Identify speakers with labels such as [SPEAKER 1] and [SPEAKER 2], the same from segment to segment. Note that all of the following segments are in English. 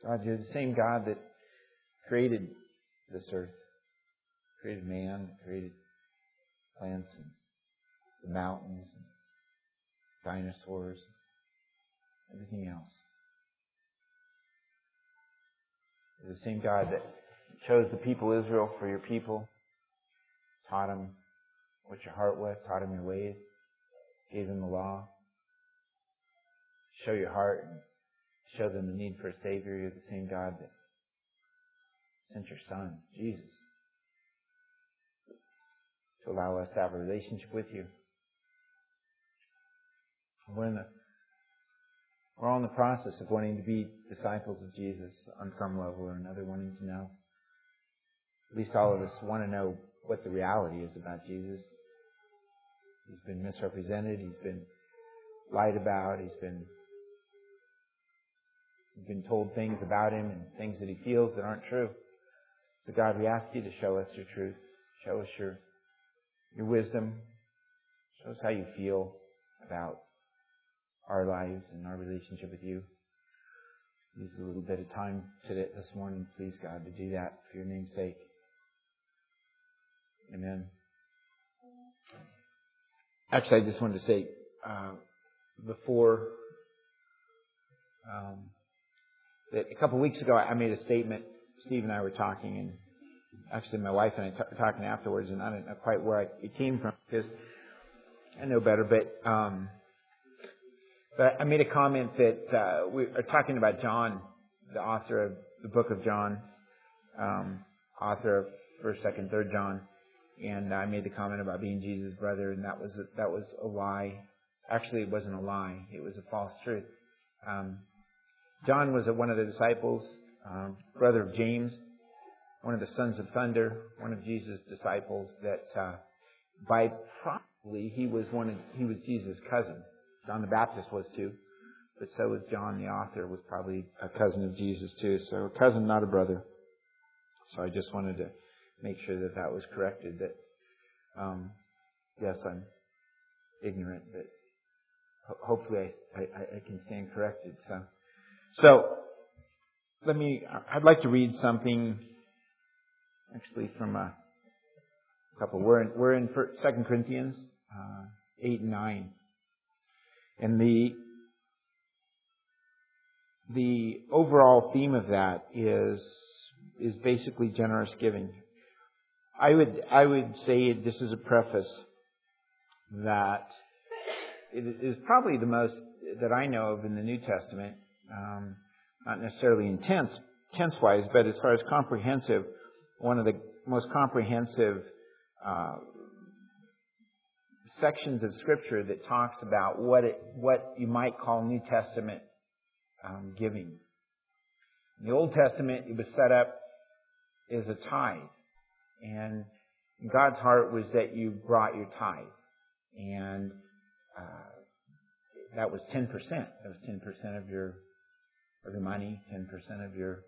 [SPEAKER 1] God, You're the same God that created this earth, created man, created plants and the mountains and dinosaurs, everything else. You're the same God that chose the people of Israel for Your people, taught them what Your heart was, taught them Your ways, gave them the law. Show Your heart and show them the need for a Savior. You're the same God that sent Your Son, Jesus, to allow us to have a relationship with You. We're all in the process of wanting to be disciples of Jesus on some level or another, wanting to know. At least all of us want to know what the reality is about Jesus. He's been misrepresented. He's been lied about. We've been told things about Him and things that He feels that aren't true. So God, we ask You to show us Your truth. Show us Your wisdom. Show us how You feel about our lives and our relationship with You. Use a little bit of time today, this morning, please, God, to do that for Your name's sake. Amen. Actually, I just wanted to say, before that a couple of weeks ago, I made a statement. Steve and I were talking, and actually my wife and I were talking afterwards, and I don't know quite where it came from because I know better, but I made a comment that we are talking about John, the author of the book of John, author of 1st, 2nd, 3rd John, and I made the comment about being Jesus' brother, and that was a lie. Actually, it wasn't a lie; it was a false truth. John was one of the disciples, brother of James, one of the sons of thunder, one of Jesus' disciples. That by probably he was Jesus' cousin. John the Baptist was too, but so was John the author, was probably a cousin of Jesus too. So a cousin, not a brother. So I just wanted to make sure that was corrected. That yes, I'm ignorant, but hopefully I can stand corrected. So I'd like to read something actually from a couple. We're in 2 Corinthians 8 and 9. And the overall theme of that is basically generous giving. I would say, just as a preface, that it is probably the most that I know of in the New Testament, not necessarily tense-wise, but as far as comprehensive, one of the most comprehensive sections of Scripture that talks about what you might call New Testament giving. In the Old Testament, it was set up as a tithe, and God's heart was that you brought your tithe, and that was 10%. That was 10% of your money, 10% of your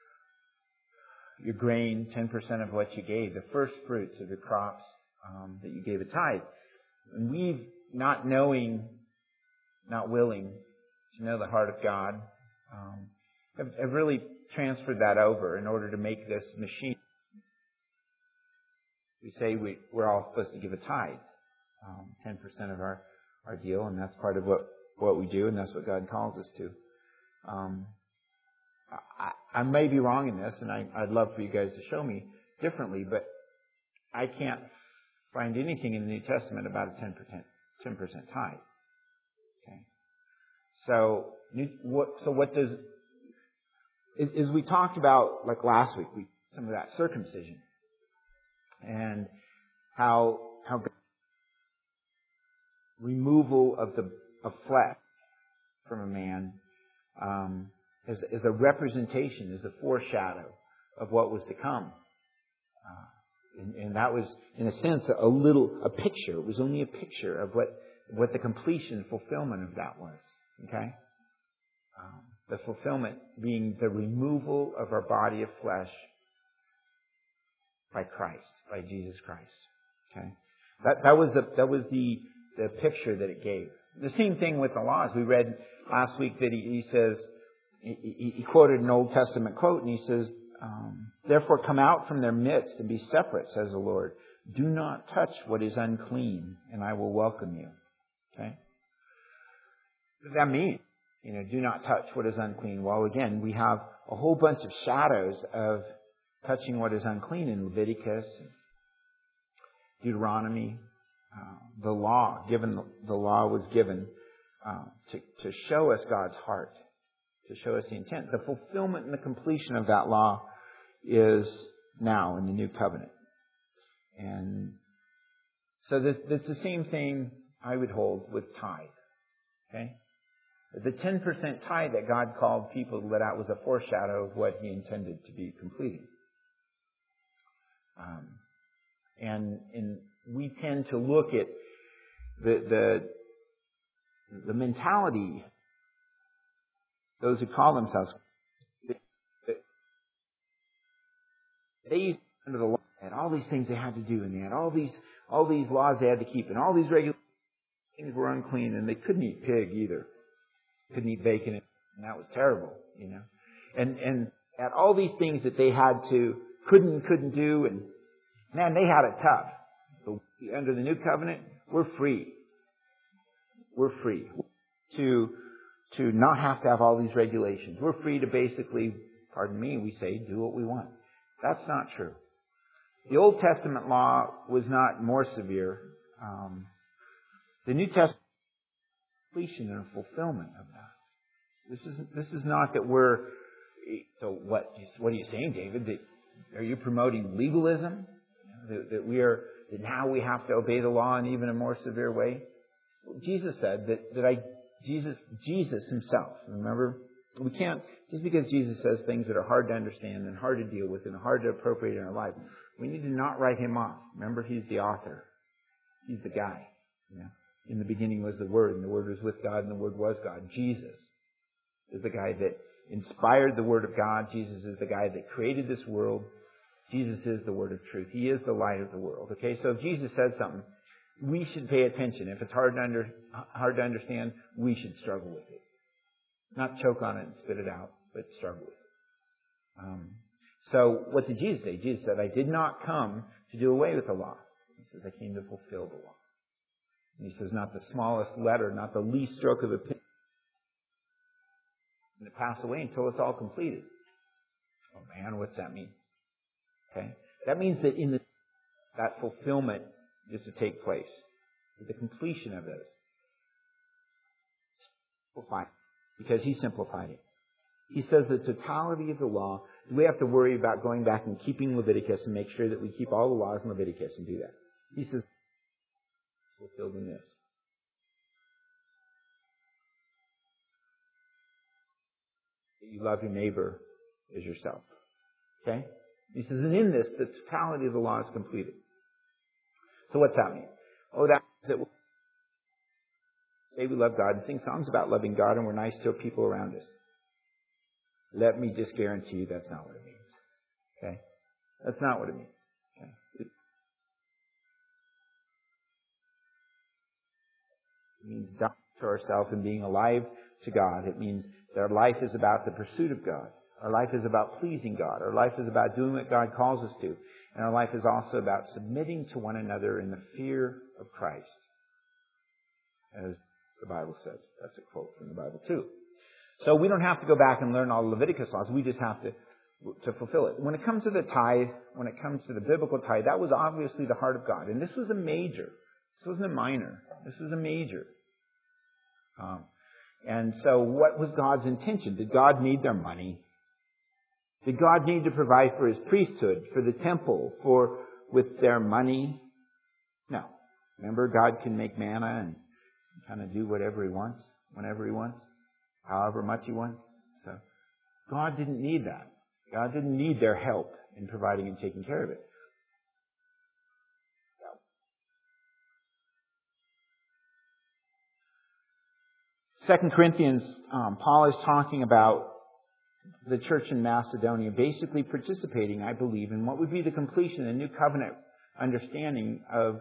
[SPEAKER 1] grain, 10% of what you gave, the first fruits of your crops that you gave a tithe. And we've, not willing to know the heart of God, have really transferred that over in order to make this machine. We say we're all supposed to give a tithe, 10% of our deal, and that's part of what we do, and that's what God calls us to. I may be wrong in this, and I'd love for you guys to show me differently, but I can't find anything in the New Testament about a 10% tithe. Okay. So what does, as we talked about like last week, some of that circumcision and how removal of flesh from a man is a representation, is a foreshadow of what was to come. And that was, in a sense, a picture. It was only a picture of what the completion, fulfillment of that was. Okay? The fulfillment being the removal of our body of flesh by Christ, by Jesus Christ. Okay? That was the picture that it gave. The same thing with the laws. We read last week that he says, he quoted an Old Testament quote, and he says, therefore come out from their midst and be separate, says the Lord. Do not touch what is unclean, and I will welcome you. Okay? What does that mean? Do not touch what is unclean. Well, again, we have a whole bunch of shadows of touching what is unclean in Leviticus, Deuteronomy. The law was given to show us God's heart, to show us the intent. The fulfillment and the completion of that law is now in the new covenant. And so that's the same thing I would hold with tithe. Okay? The 10% tithe that God called people to let out was a foreshadow of what He intended to be completing. And we tend to look at the mentality, those who call themselves, they used under the law had all these things they had to do, and they had all these laws they had to keep, and all these regulations. Things were unclean, and they couldn't eat pig either. Couldn't eat bacon, and that was terrible, And had all these things that they had to couldn't do, and man, they had it tough. But under the new covenant, we're free. We're free to not have to have all these regulations. We're free to basically, pardon me, we say, do what we want. That's not true. The Old Testament law was not more severe. The New Testament completion and fulfillment of that. This is not that we're. So what are you saying, David? That are you promoting legalism? That now we have to obey the law in even a more severe way? Well, Jesus said Jesus Himself. Remember, we can't just because Jesus says things that are hard to understand and hard to deal with and hard to appropriate in our life. We need to not write Him off. Remember, He's the author. He's the guy. In the beginning was the Word, and the Word was with God, and the Word was God. Jesus is the guy that inspired the Word of God. Jesus is the guy that created this world. Jesus is the Word of truth. He is the light of the world. Okay, so if Jesus says something, we should pay attention. If it's hard to understand, we should struggle with it. Not choke on it and spit it out, but struggle with it. So what did Jesus say? Jesus said, I did not come to do away with the law. He says, I came to fulfill the law. And He says, not the smallest letter, not the least stroke of a pen, and to pass away until it's all completed. Oh man, what's that mean? Okay, that means that that fulfillment is to take place, the completion of those. Simplified, because He simplified it. He says the totality of the law. We have to worry about going back and keeping Leviticus and make sure that we keep all the laws in Leviticus and do that. He says, fulfilled in this. That you love your neighbor as yourself. Okay? He says, and in this, the totality of the law is completed. So what's that mean? Oh, that means that we'll say we love God and sing songs about loving God and we're nice to people around us. Let me just guarantee you that's not what it means. Okay? That's not what it means. Okay? It means dying to ourselves and being alive to God. It means that our life is about the pursuit of God. Our life is about pleasing God. Our life is about doing what God calls us to. And our life is also about submitting to one another in the fear of Christ. As the Bible says. That's a quote from the Bible too. So we don't have to go back and learn all the Leviticus laws. We just have to fulfill it. When it comes to the tithe, when it comes to the biblical tithe, that was obviously the heart of God. And this was a major. This wasn't a minor. This was a major. And so what was God's intention? Did God need their money? Did God need to provide for His priesthood, for the temple, with their money? No. Remember, God can make manna and kind of do whatever He wants, whenever He wants, however much He wants. So God didn't need that. God didn't need their help in providing and taking care of it. 2 Corinthians, Paul is talking about the church in Macedonia basically participating, I believe, in what would be the completion of the new covenant understanding of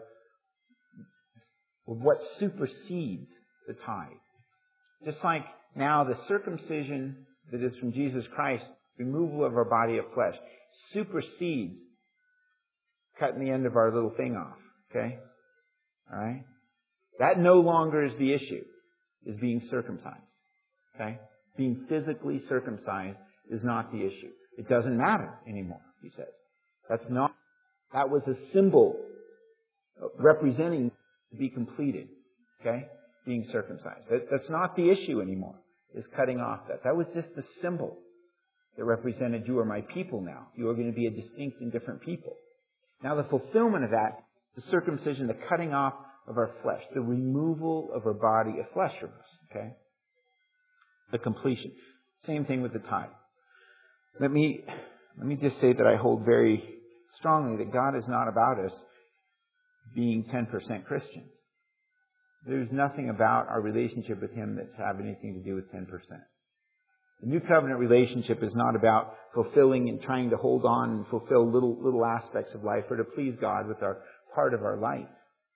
[SPEAKER 1] what supersedes the tithe. Just like now the circumcision that is from Jesus Christ, removal of our body of flesh, supersedes cutting the end of our little thing off. Okay? All right? That no longer is the issue, is being circumcised. Okay? Being physically circumcised is not the issue. It doesn't matter anymore, he says. That was a symbol representing to be completed. Okay? Being circumcised. That's not the issue anymore, is cutting off that. That was just the symbol that represented you are my people now. You are going to be a distinct and different people. Now the fulfillment of that, the circumcision, the cutting off of our flesh, the removal of our body of flesh from us. Okay? The completion. Same thing with the tithe. Let me just say that I hold very strongly that God is not about us being 10% Christians. There's nothing about our relationship with Him that have anything to do with 10%. The New Covenant relationship is not about fulfilling and trying to hold on and fulfill little aspects of life or to please God with our part of our life.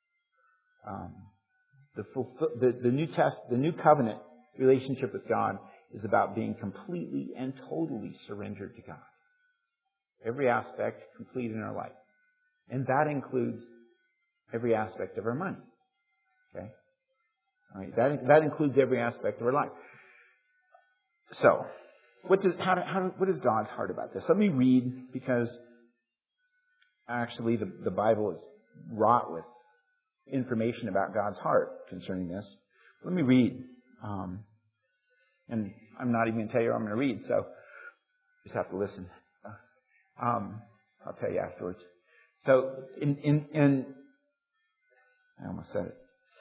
[SPEAKER 1] The New Covenant relationship with God is about being completely and totally surrendered to God. Every aspect complete in our life. And that includes every aspect of our money. Okay? All right. That includes every aspect of our life. So, what is God's heart about this? Let me read, because actually the Bible is wrought with information about God's heart concerning this. Let me read. And I'm not even going to tell you what I'm going to read, so you just have to listen. I'll tell you afterwards. So, I almost said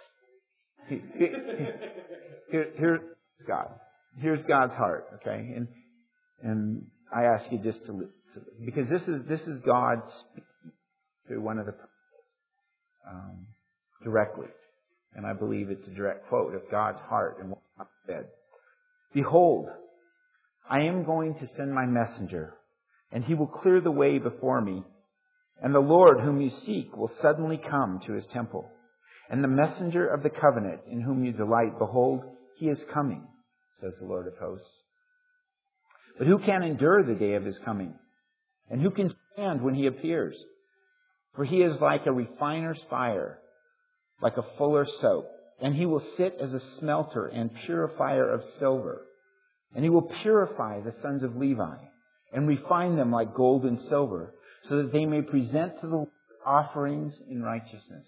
[SPEAKER 1] it. Here's God. Here's God's heart, okay? And I ask you just to because this is God speaking through one of the prophets directly, and I believe it's a direct quote of God's heart and what God said. Behold, I am going to send my messenger, and he will clear the way before me. And the Lord whom you seek will suddenly come to His temple. And the messenger of the covenant in whom you delight, behold, he is coming, says the Lord of hosts. But who can endure the day of His coming? And who can stand when He appears? For He is like a refiner's fire, like a fuller's soap. And He will sit as a smelter and purifier of silver. And He will purify the sons of Levi and refine them like gold and silver, so that they may present to the Lord offerings in righteousness.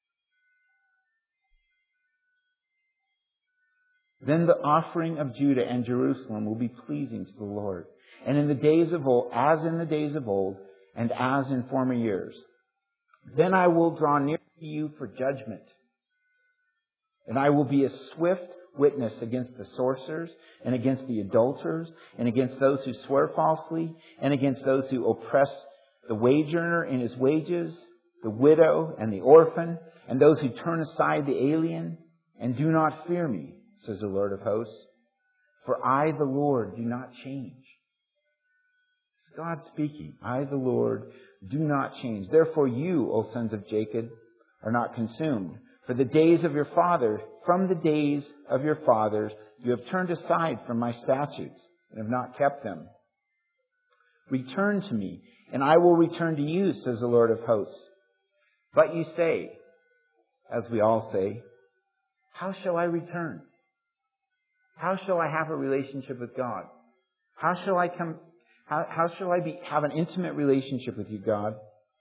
[SPEAKER 1] Then the offering of Judah and Jerusalem will be pleasing to the Lord. And in the days of old, as in the days of old, and as in former years. Then I will draw near to you for judgment. And I will be a swift witness against the sorcerers, and against the adulterers, and against those who swear falsely, and against those who oppress the wage earner in his wages, the widow and the orphan, and those who turn aside the alien, and do not fear me, says the Lord of hosts. For I, the Lord, do not change. It's God speaking. I, the Lord, do not change. Therefore you, O sons of Jacob, are not consumed. For the days of your fathers, from the days of your fathers, you have turned aside from my statutes and have not kept them. Return to me, and I will return to you, says the Lord of hosts. But you say, as we all say, how shall I return? How shall I have a relationship with God? How shall I have an intimate relationship with you, God?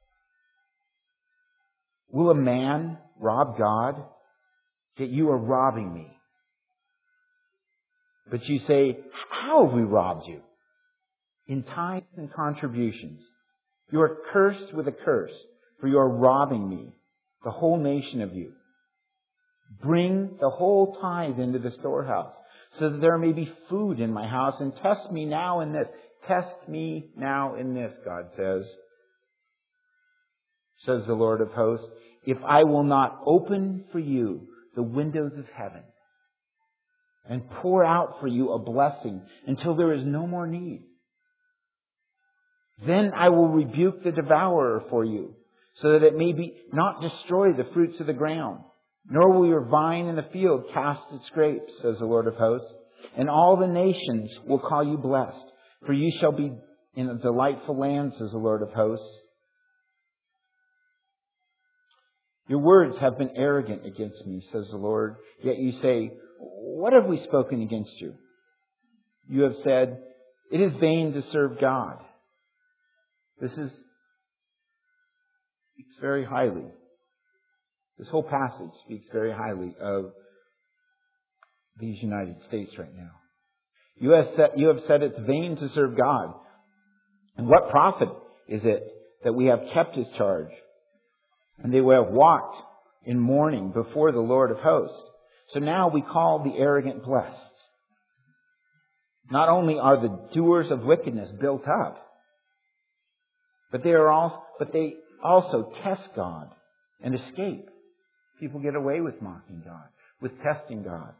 [SPEAKER 1] Will a man rob God? Yet you are robbing me. But you say, how have we robbed you? In tithes and contributions. You are cursed with a curse, for you are robbing me, the whole nation of you. Bring the whole tithe into the storehouse, so that there may be food in my house, and test me now in this. Test me now in this, God says the Lord of hosts, if I will not open for you the windows of heaven and pour out for you a blessing until there is no more need. Then I will rebuke the devourer for you, so that it may not destroy the fruits of the ground, nor will your vine in the field cast its grapes, says the Lord of hosts. And all the nations will call you blessed, for you shall be in a delightful land, says the Lord of hosts. Your words have been arrogant against me, says the Lord. Yet you say, what have we spoken against you? You have said, it is vain to serve God. This speaks very highly. This whole passage speaks very highly of these United States right now. You have said it's vain to serve God. And what profit is it that we have kept His charge? And they will have walked in mourning before the Lord of hosts. So now we call the arrogant blessed. Not only are the doers of wickedness built up, but they also test God and escape. People get away with mocking God, with testing God.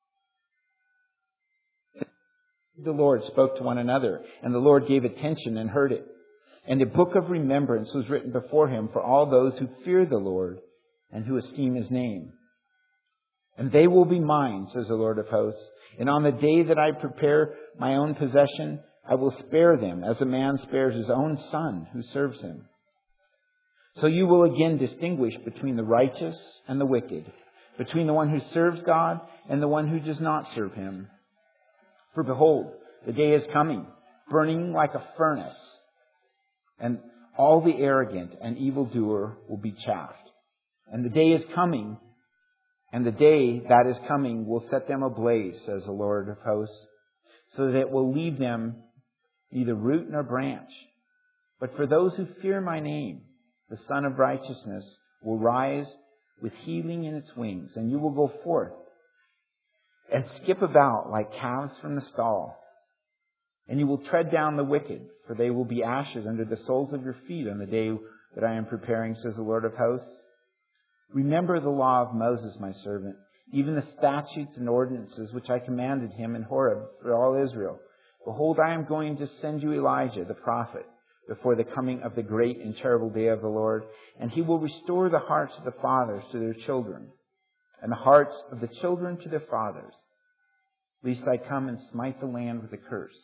[SPEAKER 1] The Lord spoke to one another, and the Lord gave attention and heard it. And a book of remembrance was written before Him for all those who fear the Lord and who esteem His name. And they will be mine, says the Lord of hosts. And on the day that I prepare my own possession, I will spare them as a man spares his own son who serves him. So you will again distinguish between the righteous and the wicked, between the one who serves God and the one who does not serve Him. For behold, the day is coming, burning like a furnace, and all the arrogant and evildoer will be chaffed. And the day is coming, and the day that is coming will set them ablaze, says the Lord of hosts, so that it will leave them neither root nor branch. But for those who fear my name, the Son of Righteousness will rise with healing in its wings, and you will go forth and skip about like calves from the stall. And you will tread down the wicked, for they will be ashes under the soles of your feet on the day that I am preparing, says the Lord of hosts. Remember the law of Moses, my servant, even the statutes and ordinances which I commanded him in Horeb for all Israel. Behold, I am going to send you Elijah, the prophet, before the coming of the great and terrible day of the Lord. And he will restore the hearts of the fathers to their children, and the hearts of the children to their fathers, lest I come and smite the land with a curse.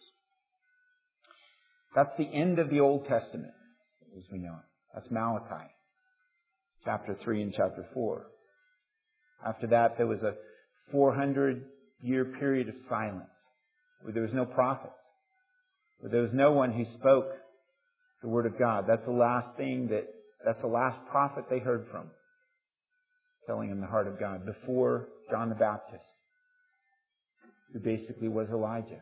[SPEAKER 1] That's the end of the Old Testament, as we know it. That's Malachi, chapter 3 and chapter 4. After that, there was a 400-year period of silence, where there was no prophets, where there was no one who spoke the Word of God. That's the last prophet they heard from, telling them the heart of God, before John the Baptist, who basically was Elijah.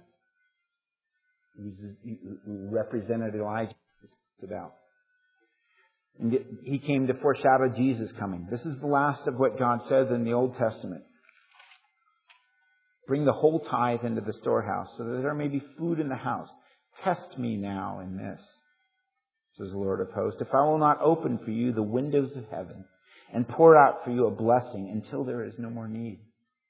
[SPEAKER 1] Who represented Elijah. About. And he came to foreshadow Jesus coming. This is the last of what God says in the Old Testament. Bring the whole tithe into the storehouse, so that there may be food in the house. Test me now in this, says the Lord of hosts, if I will not open for you the windows of heaven and pour out for you a blessing until there is no more need.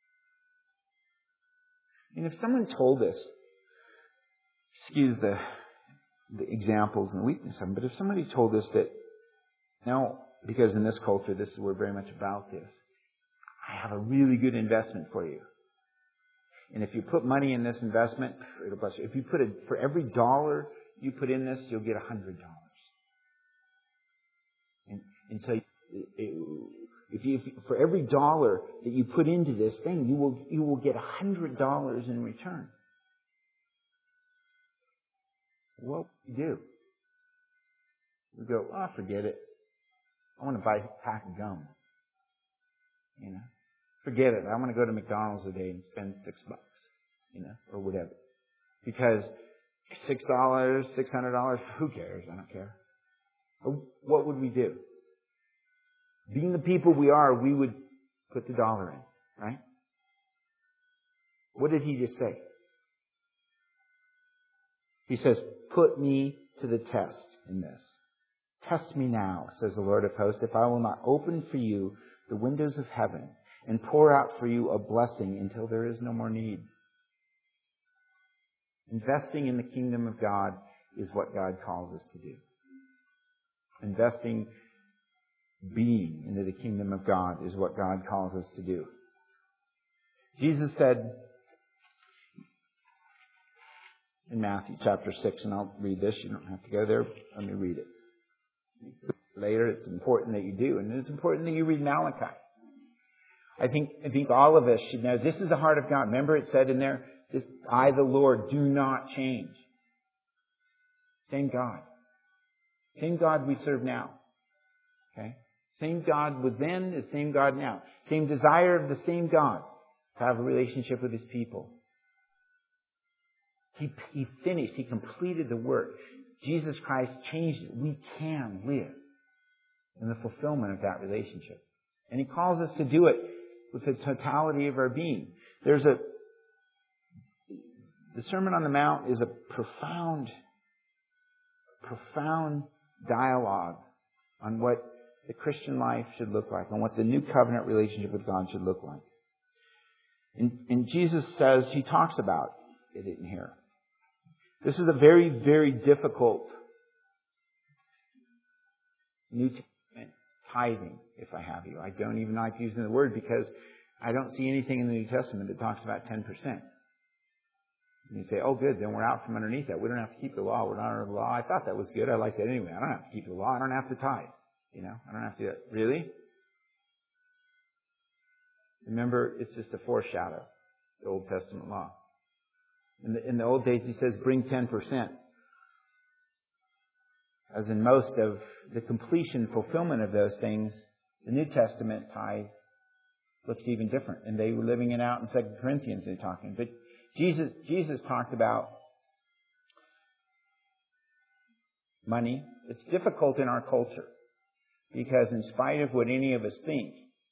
[SPEAKER 1] And if someone told us, excuse the examples and weakness of them, but if somebody told us that, now, because in this culture, we're very much about this, I have a really good investment for you. And if you put money in this investment, it'll bless you. If you for every dollar you put in this, you'll get $100. And so for every dollar that you put into this thing, you will get $100 in return. What do we do? We go, forget it. I want to buy a pack of gum. Forget it. I want to go to McDonald's today and spend $6, or whatever. Because $6, $600, who cares? I don't care. But what would we do? Being the people we are, we would put the dollar in, right? What did he just say? He says, put me to the test in this. Test me now, says the Lord of hosts, if I will not open for you the windows of heaven and pour out for you a blessing until there is no more need. Investing in the kingdom of God is what God calls us to do. Investing, being into the kingdom of God is what God calls us to do. Jesus said, in Matthew chapter 6, and I'll read this. You don't have to go there. Let me read it. Later, it's important that you do, and it's important that you read Malachi. I think all of us should know this is the heart of God. Remember it said in there, I, the Lord, do not change. Same God. Same God we serve now. Okay? Same God was then, the same God now. Same desire of the same God to have a relationship with His people. He finished. He completed the work. Jesus Christ changed it. We can live in the fulfillment of that relationship. And He calls us to do it with the totality of our being. The Sermon on the Mount is a profound dialogue on what the Christian life should look like, on what the new covenant relationship with God should look like. And Jesus says, He talks about it in here. This is a very, very difficult New Testament tithing, if I have you. I don't even like using the word because I don't see anything in the New Testament that talks about 10%. And you say, oh good, then we're out from underneath that. We don't have to keep the law. We're not under the law. I thought that was good. I like that anyway. I don't have to keep the law. I don't have to tithe. I don't have to do that. Really? Remember, it's just a foreshadow, the Old Testament law. In the old days, He says, bring 10%. As in most of the completion, fulfillment of those things, the New Testament tithe looks even different. And they were living it out in 2 Corinthians, they're talking. But Jesus talked about money. It's difficult in our culture because in spite of what any of us think,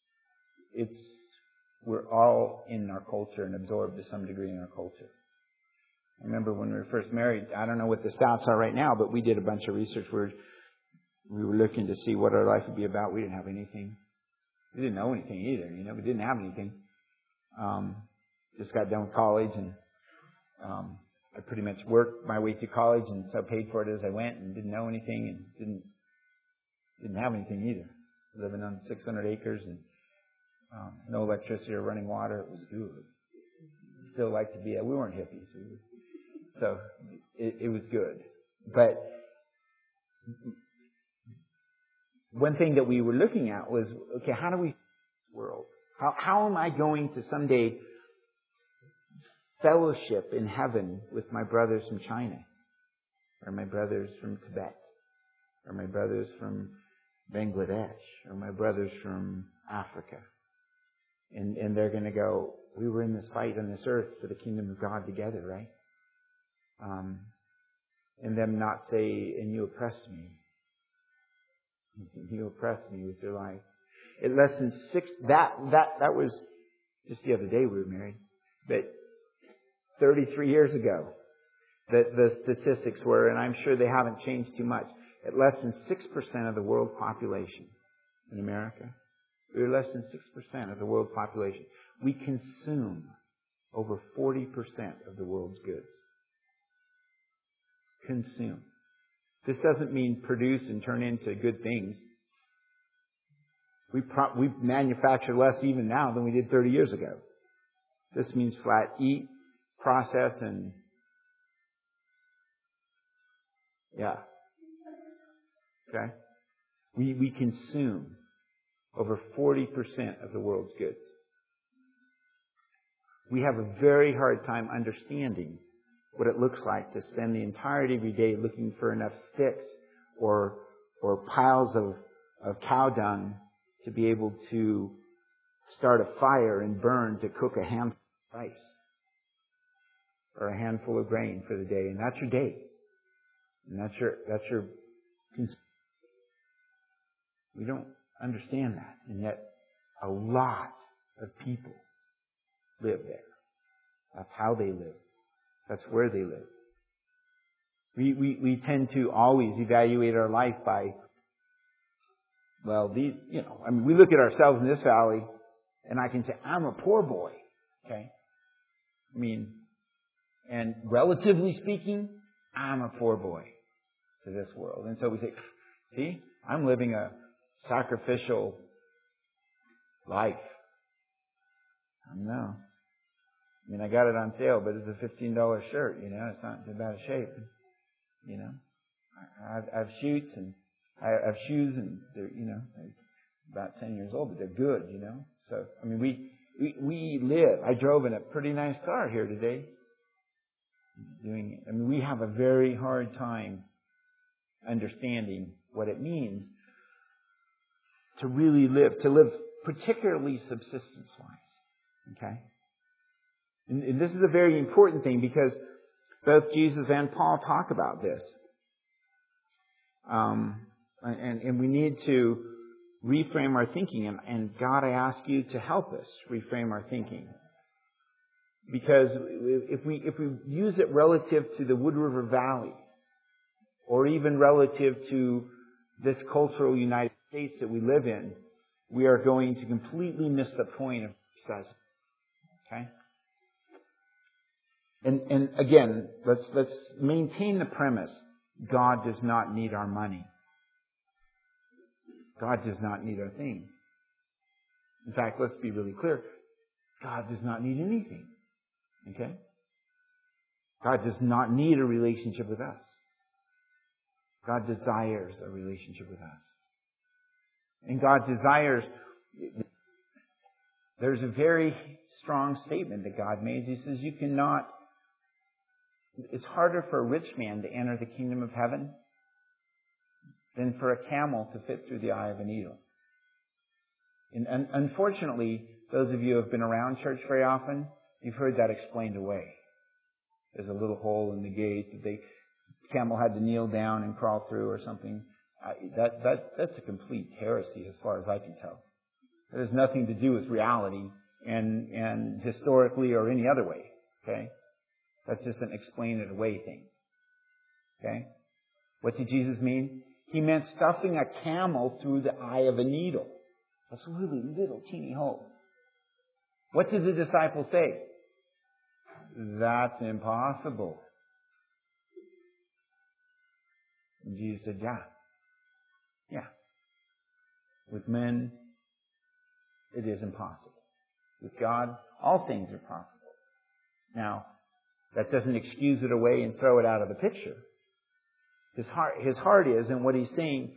[SPEAKER 1] we're all in our culture and absorbed to some degree in our culture. I remember when we were first married, I don't know what the stats are right now, but we did a bunch of research where we were looking to see what our life would be about. We didn't have anything. We didn't know anything either. We didn't have anything. Just got done with college, and I pretty much worked my way through college, and so paid for it as I went, and didn't know anything, and didn't have anything either. Living on 600 acres and no electricity or running water. It was good. Still like to be. We weren't hippies. So it was good. But one thing that we were looking at was, okay, how do we see this world? How am I going to someday fellowship in heaven with my brothers from China, or my brothers from Tibet, or my brothers from Bangladesh, or my brothers from Africa? And they're going to go, we were in this fight on this earth for the kingdom of God together, right? And them not say, and you oppressed me. You oppressed me with your life. In less than that was just the other day we were married. But 33 years ago, the statistics were, and I'm sure they haven't changed too much, at less than 6% of the world's population in America. We're less than 6% of the world's population. We consume over 40% of the world's goods. Consume. This doesn't mean produce and turn into good things. We manufacture less even now than we did 30 years ago. This means flat eat, process, and yeah. Okay? We consume over 40% of the world's goods. We have a very hard time understanding what it looks like to spend the entirety of your day looking for enough sticks or piles of cow dung to be able to start a fire and burn to cook a handful of rice or a handful of grain for the day. And that's your day. And that's your we don't understand that. And yet a lot of people live there. That's how they live. That's where they live. We tend to always evaluate our life by, we look at ourselves in this valley and I can say, I'm a poor boy. Okay? And relatively speaking, I'm a poor boy to this world. And so we say, see, I'm living a sacrificial life. No. I mean, I got it on sale, but it's a $15 shirt, it's not in bad shape, I have shoots and I have shoes and they're, they're about 10 years old, but they're good, So, I mean, we live. I drove in a pretty nice car here today. We have a very hard time understanding what it means to really live, particularly subsistence-wise. Okay? And this is a very important thing because both Jesus and Paul talk about this. And we need to reframe our thinking. And God, I ask you to help us reframe our thinking. Because if we use it relative to the Wood River Valley, or even relative to this cultural United States that we live in, we are going to completely miss the point of what he says. Okay? And again, let's maintain the premise. God does not need our money. God does not need our things. In fact, let's be really clear. God does not need anything. Okay? God does not need a relationship with us. God desires a relationship with us. And God desires... There's a very strong statement that God made. He says, it's harder for a rich man to enter the kingdom of heaven than for a camel to fit through the eye of a needle. And unfortunately, those of you who have been around church very often, you've heard that explained away. There's a little hole in the gate that the camel had to kneel down and crawl through or something. That's a complete heresy as far as I can tell. It has nothing to do with reality and historically or any other way. Okay? That's just an explain it away thing. Okay? What did Jesus mean? He meant stuffing a camel through the eye of a needle. That's a really little teeny hole. What did the disciples say? That's impossible. And Jesus said, yeah. With men, it is impossible. With God, all things are possible. Now, that doesn't excuse it away and throw it out of the picture. His heart is, and what he's saying,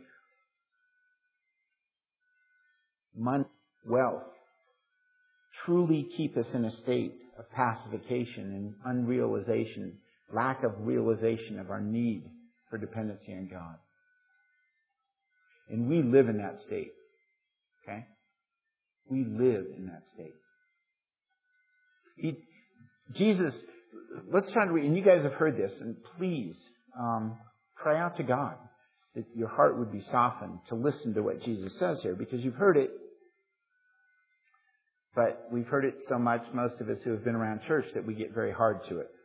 [SPEAKER 1] money, wealth, truly keep us in a state of pacification and unrealization, lack of realization of our need for dependency on God. And we live in that state. Okay? We live in that state. Jesus, let's try to read, and you guys have heard this, and please cry out to God that your heart would be softened to listen to what Jesus says here, because you've heard it, but we've heard it so much, most of us who have been around church, that we get very hard to it.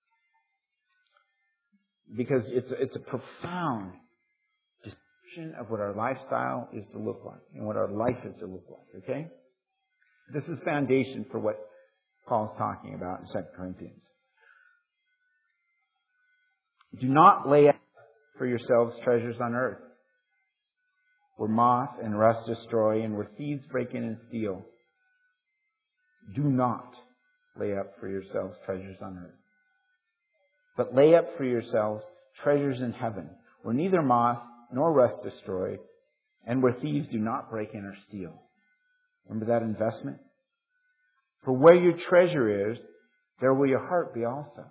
[SPEAKER 1] Because it's a profound description of what our lifestyle is to look like and what our life is to look like, okay? This is foundation for what Paul's talking about in 2 Corinthians. Do not lay up for yourselves treasures on earth, where moth and rust destroy and where thieves break in and steal. Do not lay up for yourselves treasures on earth, but lay up for yourselves treasures in heaven, where neither moth nor rust destroy, and where thieves do not break in or steal. Remember that investment? For where your treasure is, there will your heart be also.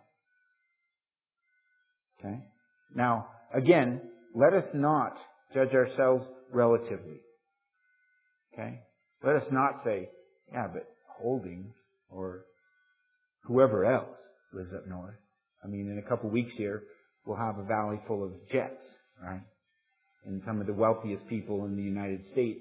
[SPEAKER 1] Okay? Now, again, let us not judge ourselves relatively. Okay? Let us not say, yeah, but Holding or whoever else lives up north. I mean, in a couple of weeks here, we'll have a valley full of jets, right? And some of the wealthiest people in the United States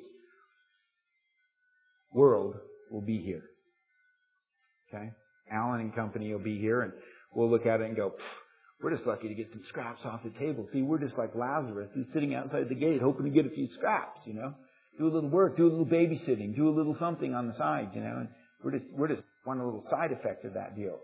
[SPEAKER 1] world will be here. Okay? Allen and company will be here, and we'll look at it and go, we're just lucky to get some scraps off the table. See, we're just like Lazarus who's sitting outside the gate hoping to get a few scraps, Do a little work, do a little babysitting, do a little something on the side, And we're just one little side effect of that deal.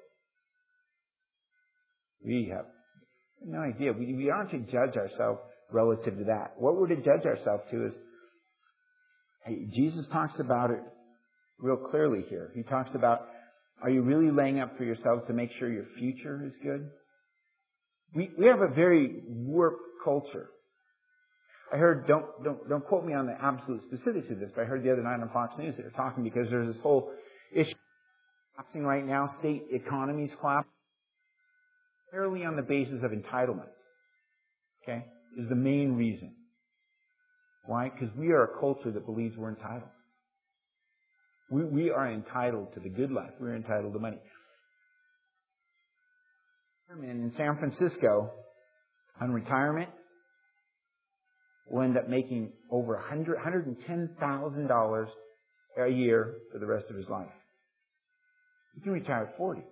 [SPEAKER 1] We have no idea. We aren't to judge ourselves relative to that. What we're to judge ourselves to is, Jesus talks about it real clearly here. He talks about Are you really laying up for yourselves to make sure your future is good? We have a very warped culture. I heard, don't quote me on the absolute specifics of this, but I heard the other night on Fox News they were talking because there's this whole issue happening right now, state economies collapse, fairly on the basis of entitlements. Okay? Is the main reason. Why? Because we are a culture that believes we're entitled. We are entitled to the good life. We're entitled to money. In San Francisco, on retirement, will end up making over $110,000 a year for the rest of his life. You can retire at 40.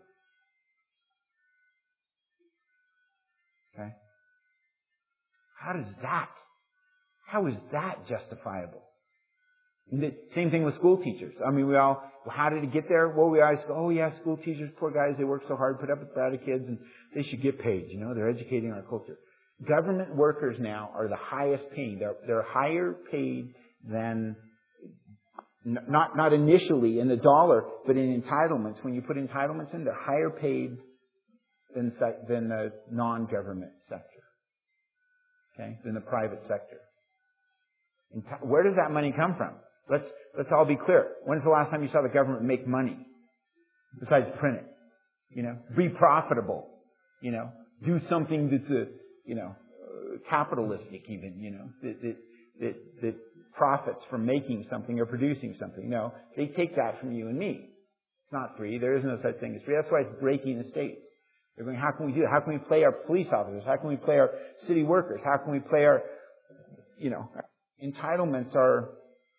[SPEAKER 1] Okay? How is that justifiable? And the same thing with school teachers. I mean, how did it get there? Well, we always go, oh yeah, school teachers, poor guys, they work so hard, put up with a lot of kids, and they should get paid. You know, they're educating our culture. Government workers now are the highest paid. They're higher paid than, not initially in the dollar, but in entitlements. When you put entitlements in, they're higher paid than the non-government sector. Okay? Than the private sector. Where does that money come from? Let's all be clear. When's the last time you saw the government make money? Besides print it. You know? Be profitable. You know? Do something that's capitalistic even, you know, that profits from making something or producing something. No, they take that from you and me. It's not free. There is no such thing as free. That's why it's breaking the states. They're going, how can we do it? How can we play our police officers? How can we play our city workers? How can we play our, entitlements are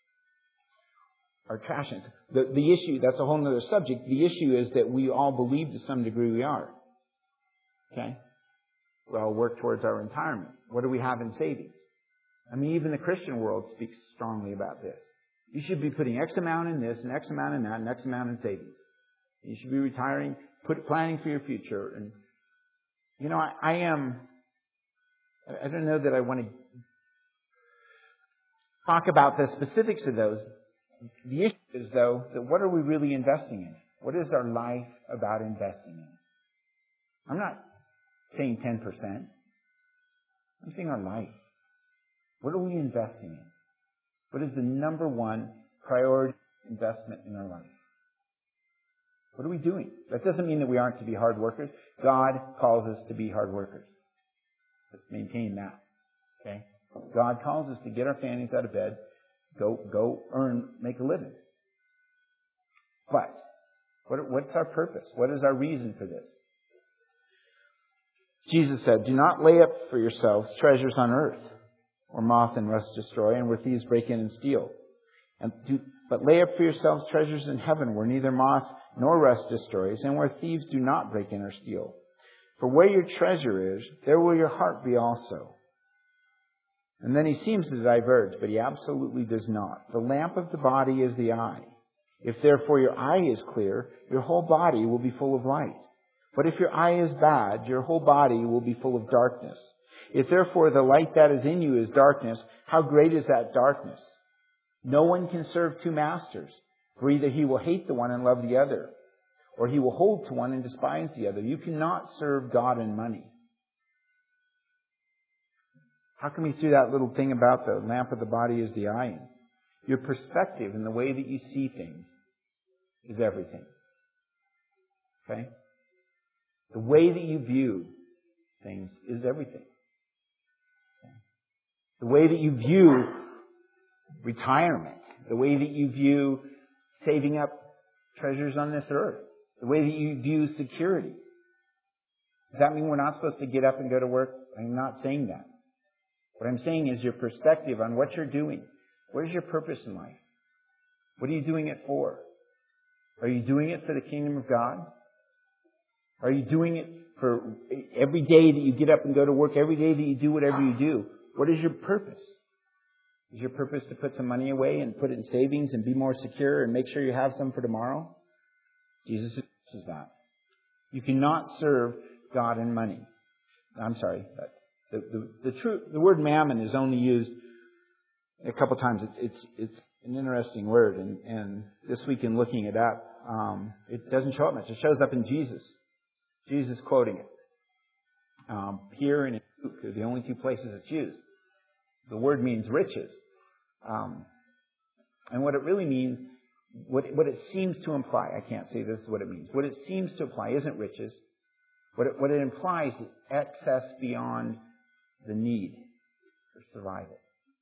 [SPEAKER 1] trash. The issue, that's a whole other subject. The issue is that we all believe to some degree we are. Okay? We all work towards our retirement. What do we have in savings? I mean, even the Christian world speaks strongly about this. You should be putting X amount in this, and X amount in that, and X amount in savings. You should be retiring, planning for your future. And, I don't know that I want to talk about the specifics of those. The issue is, though, that what are we really investing in? What is our life about investing in? I'm not saying 10%. I'm saying our life. What are we investing in? What is the number one priority investment in our life? What are we doing? That doesn't mean that we aren't to be hard workers. God calls us to be hard workers. Let's maintain that. Okay? God calls us to get our families out of bed, go earn, make a living. But what's our purpose? What is our reason for this? Jesus said, "Do not lay up for yourselves treasures on earth, where moth and rust destroy, and where thieves break in and steal. But lay up for yourselves treasures in heaven, where neither moth nor rust destroys, and where thieves do not break in or steal. For where your treasure is, there will your heart be also." And then he seems to diverge, but he absolutely does not. "The lamp of the body is the eye. If therefore your eye is clear, your whole body will be full of light. But if your eye is bad, your whole body will be full of darkness. If therefore the light that is in you is darkness, how great is that darkness? No one can serve two masters, for either he will hate the one and love the other, or he will hold to one and despise the other. You cannot serve God and money." How can we see that little thing about the lamp of the body is the eye? Your perspective and the way that you see things is everything. Okay? The way that you view things is everything. Okay? The way that you view retirement, the way that you view saving up treasures on this earth, the way that you view security. Does that mean we're not supposed to get up and go to work? I'm not saying that. What I'm saying is your perspective on what you're doing. What is your purpose in life? What are you doing it for? Are you doing it for the kingdom of God? Are you doing it for every day that you get up and go to work, every day that you do whatever you do? What is your purpose? Is your purpose to put some money away and put it in savings and be more secure and make sure you have some for tomorrow? Jesus says that. You cannot serve God and money. I'm sorry, but the word mammon is only used a couple times. It's an interesting word, and this week in looking it up, It doesn't show up much. It shows up in Jesus. Jesus quoting it. Here and in Luke are the only two places it's used. The word means riches. And what it really means, what it seems to imply, I can't say this is what it means. What it seems to imply isn't riches. What it implies is excess beyond the need for survival.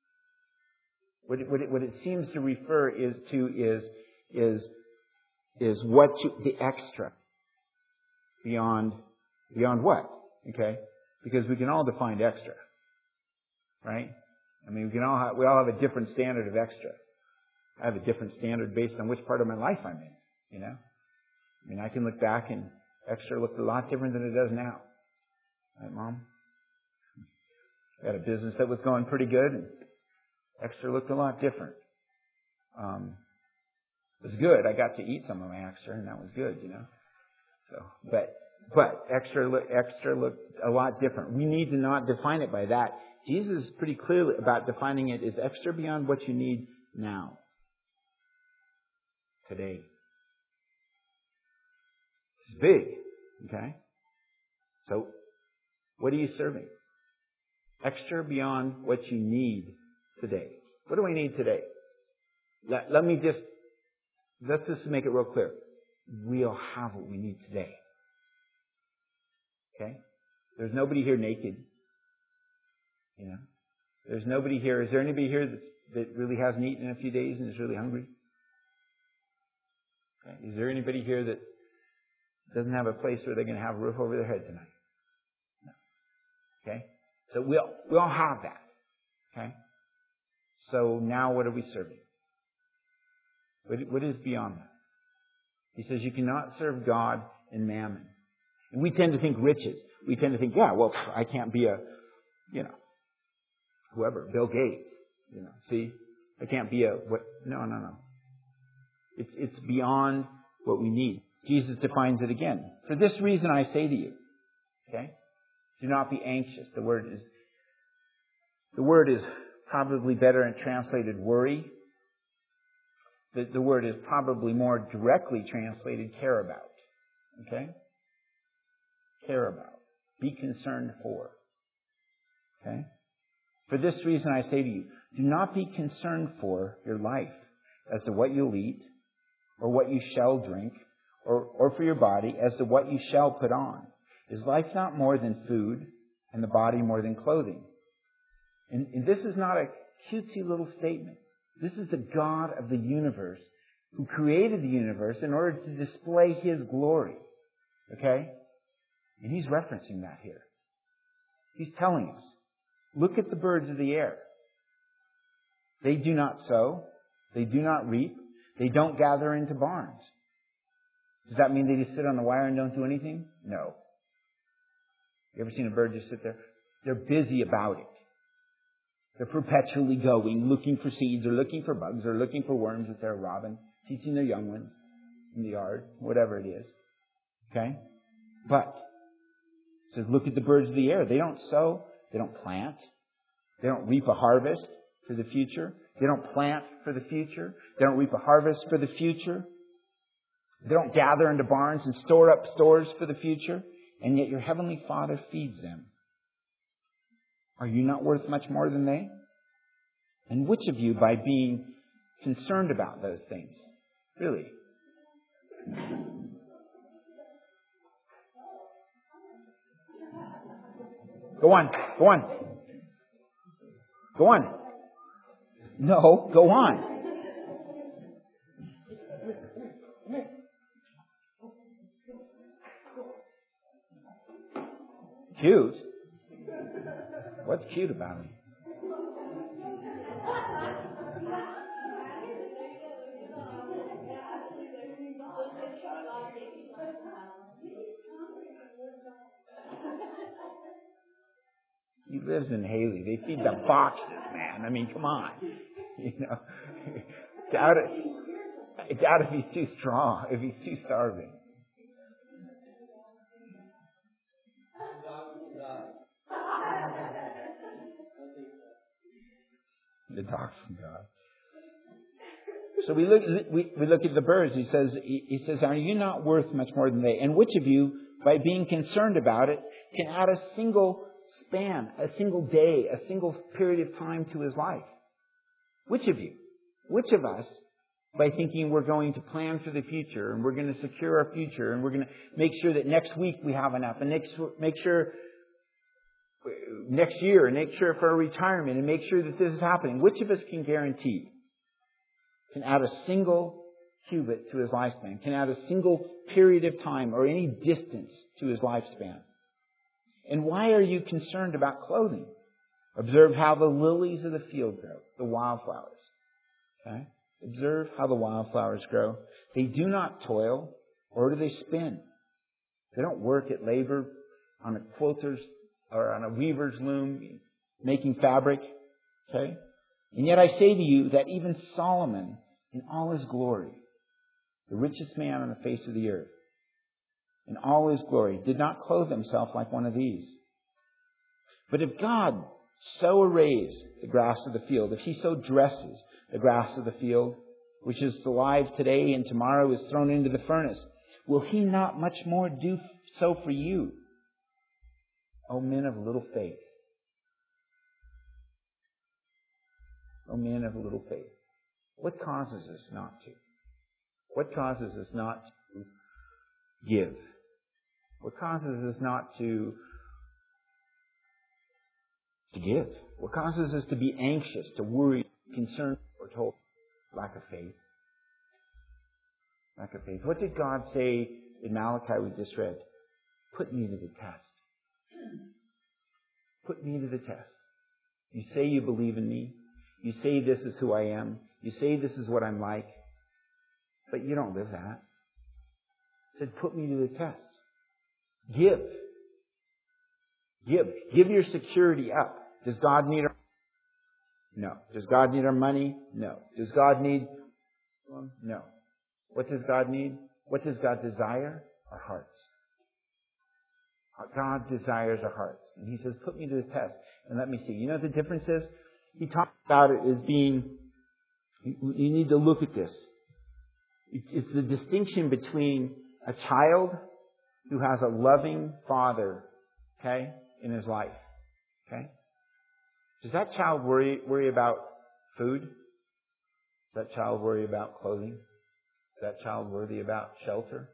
[SPEAKER 1] What it seems to refer is what the extra beyond what? Okay, because we can all define extra, right? I mean, we all have a different standard of extra. I have a different standard based on which part of my life I'm in. You know, I mean, I can look back and extra looked a lot different than it does now. Right, Mom? I had a business that was going pretty good, and extra looked a lot different. It was good. I got to eat some of my extra, and that was good, you know. So, but extra looked a lot different. We need to not define it by that. Jesus is pretty clear about defining it as extra beyond what you need now, today. It's big, okay? So, what are you serving? Extra beyond what you need today. What do I need today? Let's just make it real clear. We'll have what we need today. Okay? There's nobody here naked. You know? There's nobody here. Is there anybody here that really hasn't eaten in a few days and is really hungry? Okay? Is there anybody here that doesn't have a place where they're going to have a roof over their head tonight? No. Okay? So we all have that. Okay? So now what are we serving? What is beyond that? He says you cannot serve God and mammon. And we tend to think riches. We tend to think, yeah, well, I can't be whoever, Bill Gates. See, I can't be No. It's beyond what we need. Jesus defines it again. For this reason I say to you, okay, do not be anxious. The word is probably better translated worry. The word is probably more directly translated care about. Okay? Care about. Be concerned for. Okay? For this reason I say to you, do not be concerned for your life as to what you'll eat, or what you shall drink, or for your body as to what you shall put on. Is life not more than food, and the body more than clothing? And this is not a cutesy little statement. This is the God of the universe who created the universe in order to display His glory. Okay? And He's referencing that here. He's telling us, look at the birds of the air. They do not sow. They do not reap. They don't gather into barns. Does that mean they just sit on the wire and don't do anything? No. You ever seen a bird just sit there? They're busy about it. They're perpetually going, looking for seeds, or looking for bugs, or looking for worms that they're robbing, teaching their young ones in the yard, whatever it is. Okay? But it says, look at the birds of the air. They don't sow. They don't plant. They don't reap a harvest for the future. They don't plant for the future. They don't reap a harvest for the future. They don't gather into barns and store up stores for the future. And yet your heavenly Father feeds them. Are you not worth much more than they? And which of you, by being concerned about those things, really? Go on. No, go on. Cute? What's cute about me? He lives in Haley. They feed the boxes, man. I mean, come on. Doubt if he's too strong, if he's too starving. The dog's from God. So we look at the birds. He says, are you not worth much more than they? And which of you, by being concerned about it, can add a single span, a single day, a single period of time to his life? Which of you? Which of us, by thinking we're going to plan for the future and we're going to secure our future and we're going to make sure that next week we have enough and make sure next year and make sure for our retirement and make sure that this is happening, which of us can guarantee, can add a single cubit to his lifespan, can add a single period of time or any distance to his lifespan? And why are you concerned about clothing? Observe how the lilies of the field grow, the wildflowers. Okay? Observe how the wildflowers grow. They do not toil, or do they spin. They don't work at labor on a quilter's or on a weaver's loom, making fabric. Okay? And yet I say to you that even Solomon, in all his glory, the richest man on the face of the earth, in all his glory, did not clothe himself like one of these. But if God so arrays the grass of the field, if he so dresses the grass of the field, which is alive today and tomorrow is thrown into the furnace, will he not much more do so for you, O men of little faith? O men of little faith. What causes us not to? What causes us not to give? What causes us not to give? What causes us to be anxious, to worry, concerned, or told? Lack of faith. Lack of faith. What did God say in Malachi we just read? Put me to the test. Put me to the test. You say you believe in me. You say this is who I am. You say this is what I'm like. But you don't live that. He said, put me to the test. Give. Give. Give your security up. Does God need our... No. Does God need our money? No. Does God need... No. What does God need? What does God desire? Our hearts. God desires our hearts. And he says, put me to the test and let me see. You know what the difference is? He talks about it as being... You need to look at this. It's the distinction between a child who has a loving father, okay, in his life. Okay? Does that child worry about food? Does that child worry about clothing? Is that child worthy about shelter?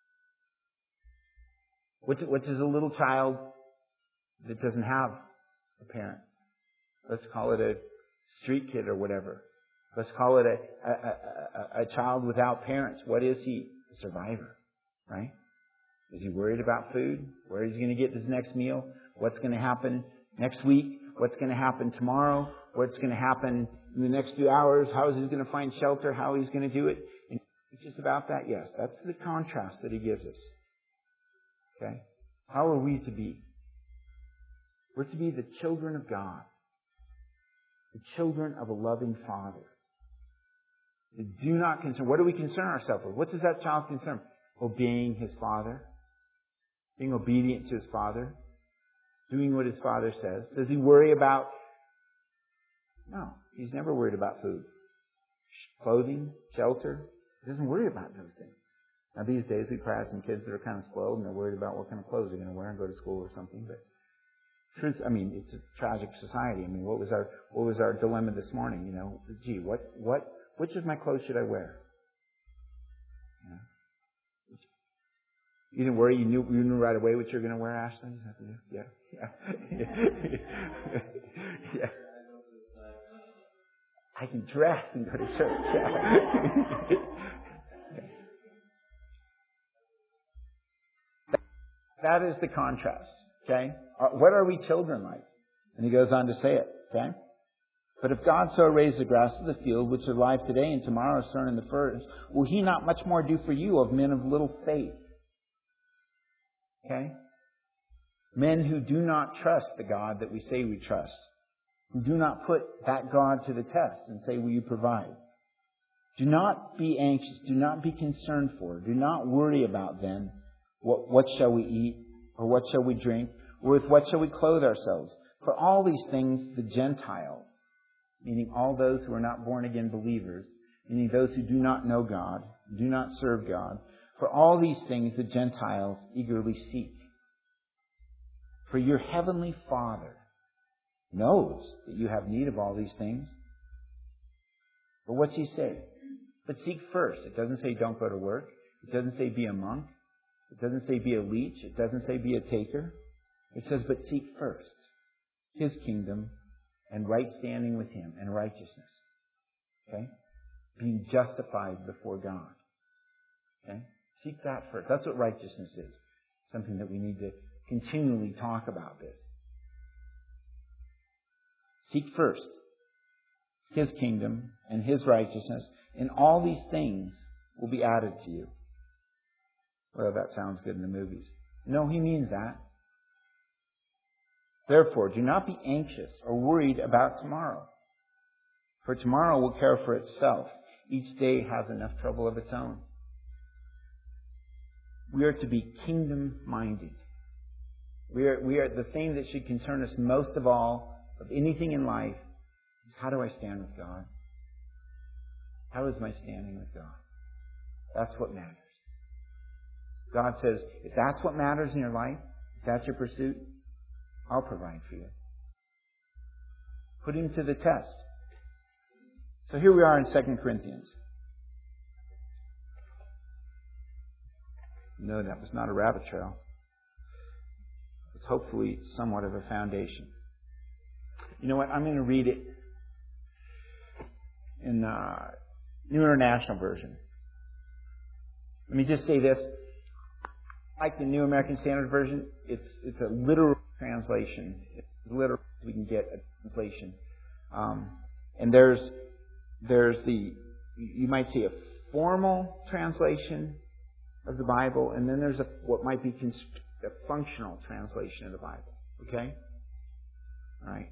[SPEAKER 1] What does a little child that doesn't have a parent? Let's call it a street kid or whatever. Let's call it a child without parents. What is he? A survivor, right? Is he worried about food? Where is he going to get his next meal? What's going to happen next week? What's going to happen tomorrow? What's going to happen in the next few hours? How is he going to find shelter? How he's going to do it? And it's just about that, yes. That's the contrast that he gives us. Okay? How are we to be? We're to be the children of God. The children of a loving Father. That do not concern. What do we concern ourselves with? What does that child concern? Obeying his father. Being obedient to his father. Doing what his father says. Does he worry about... No. He's never worried about food. Clothing, shelter. He doesn't worry about those things. Now these days we probably have some kids that are kind of spoiled and they're worried about what kind of clothes they're going to wear and go to school or something. But truth, I mean, it's a tragic society. I mean, what was our dilemma this morning? You know, gee, which of my clothes should I wear? You know? You didn't worry. You knew right away what you're going to wear, Ashley. Is that you? Yeah. Yeah. I can dress and go to church. Yeah. That is the contrast. Okay? What are we children like? And he goes on to say it. Okay? But if God so raised the grass of the field, which is alive today and tomorrow is thrown in the furnace, will he not much more do for you, of men of little faith? Okay? Men who do not trust the God that we say we trust. Who do not put that God to the test and say, will you provide? Do not be anxious. Do not be concerned for. Do not worry about then. What shall we eat? Or what shall we drink? Or with what shall we clothe ourselves? For all these things the Gentiles, meaning all those who are not born again believers, meaning those who do not know God, do not serve God. For all these things the Gentiles eagerly seek. For your heavenly Father knows that you have need of all these things. But what's He say? But seek first. It doesn't say don't go to work. It doesn't say be a monk. It doesn't say be a leech. It doesn't say be a taker. It says, but seek first His kingdom and right standing with Him and righteousness. Okay? Being justified before God. Okay? Seek that first. That's what righteousness is. Something that we need to continually talk about this. Seek first His kingdom and His righteousness, and all these things will be added to you. Well, that sounds good in the movies. No, He means that. Therefore, do not be anxious or worried about tomorrow. For tomorrow will care for itself. Each day has enough trouble of its own. We are to be kingdom-minded. We are the thing that should concern us most of all, of anything in life, is how do I stand with God? How is my standing with God? That's what matters. God says, if that's what matters in your life, if that's your pursuit, I'll provide for you. Put Him to the test. So here we are in 2 Corinthians. No, that was not a rabbit trail. It's hopefully somewhat of a foundation. You know what? I'm going to read it in New International Version. Let me just say this. Like the New American Standard Version, it's a literal translation. It's literal. We can get a translation. And there's the, you might say, a formal translation of the Bible, and then there's what might be a functional translation of the Bible. Okay? All right.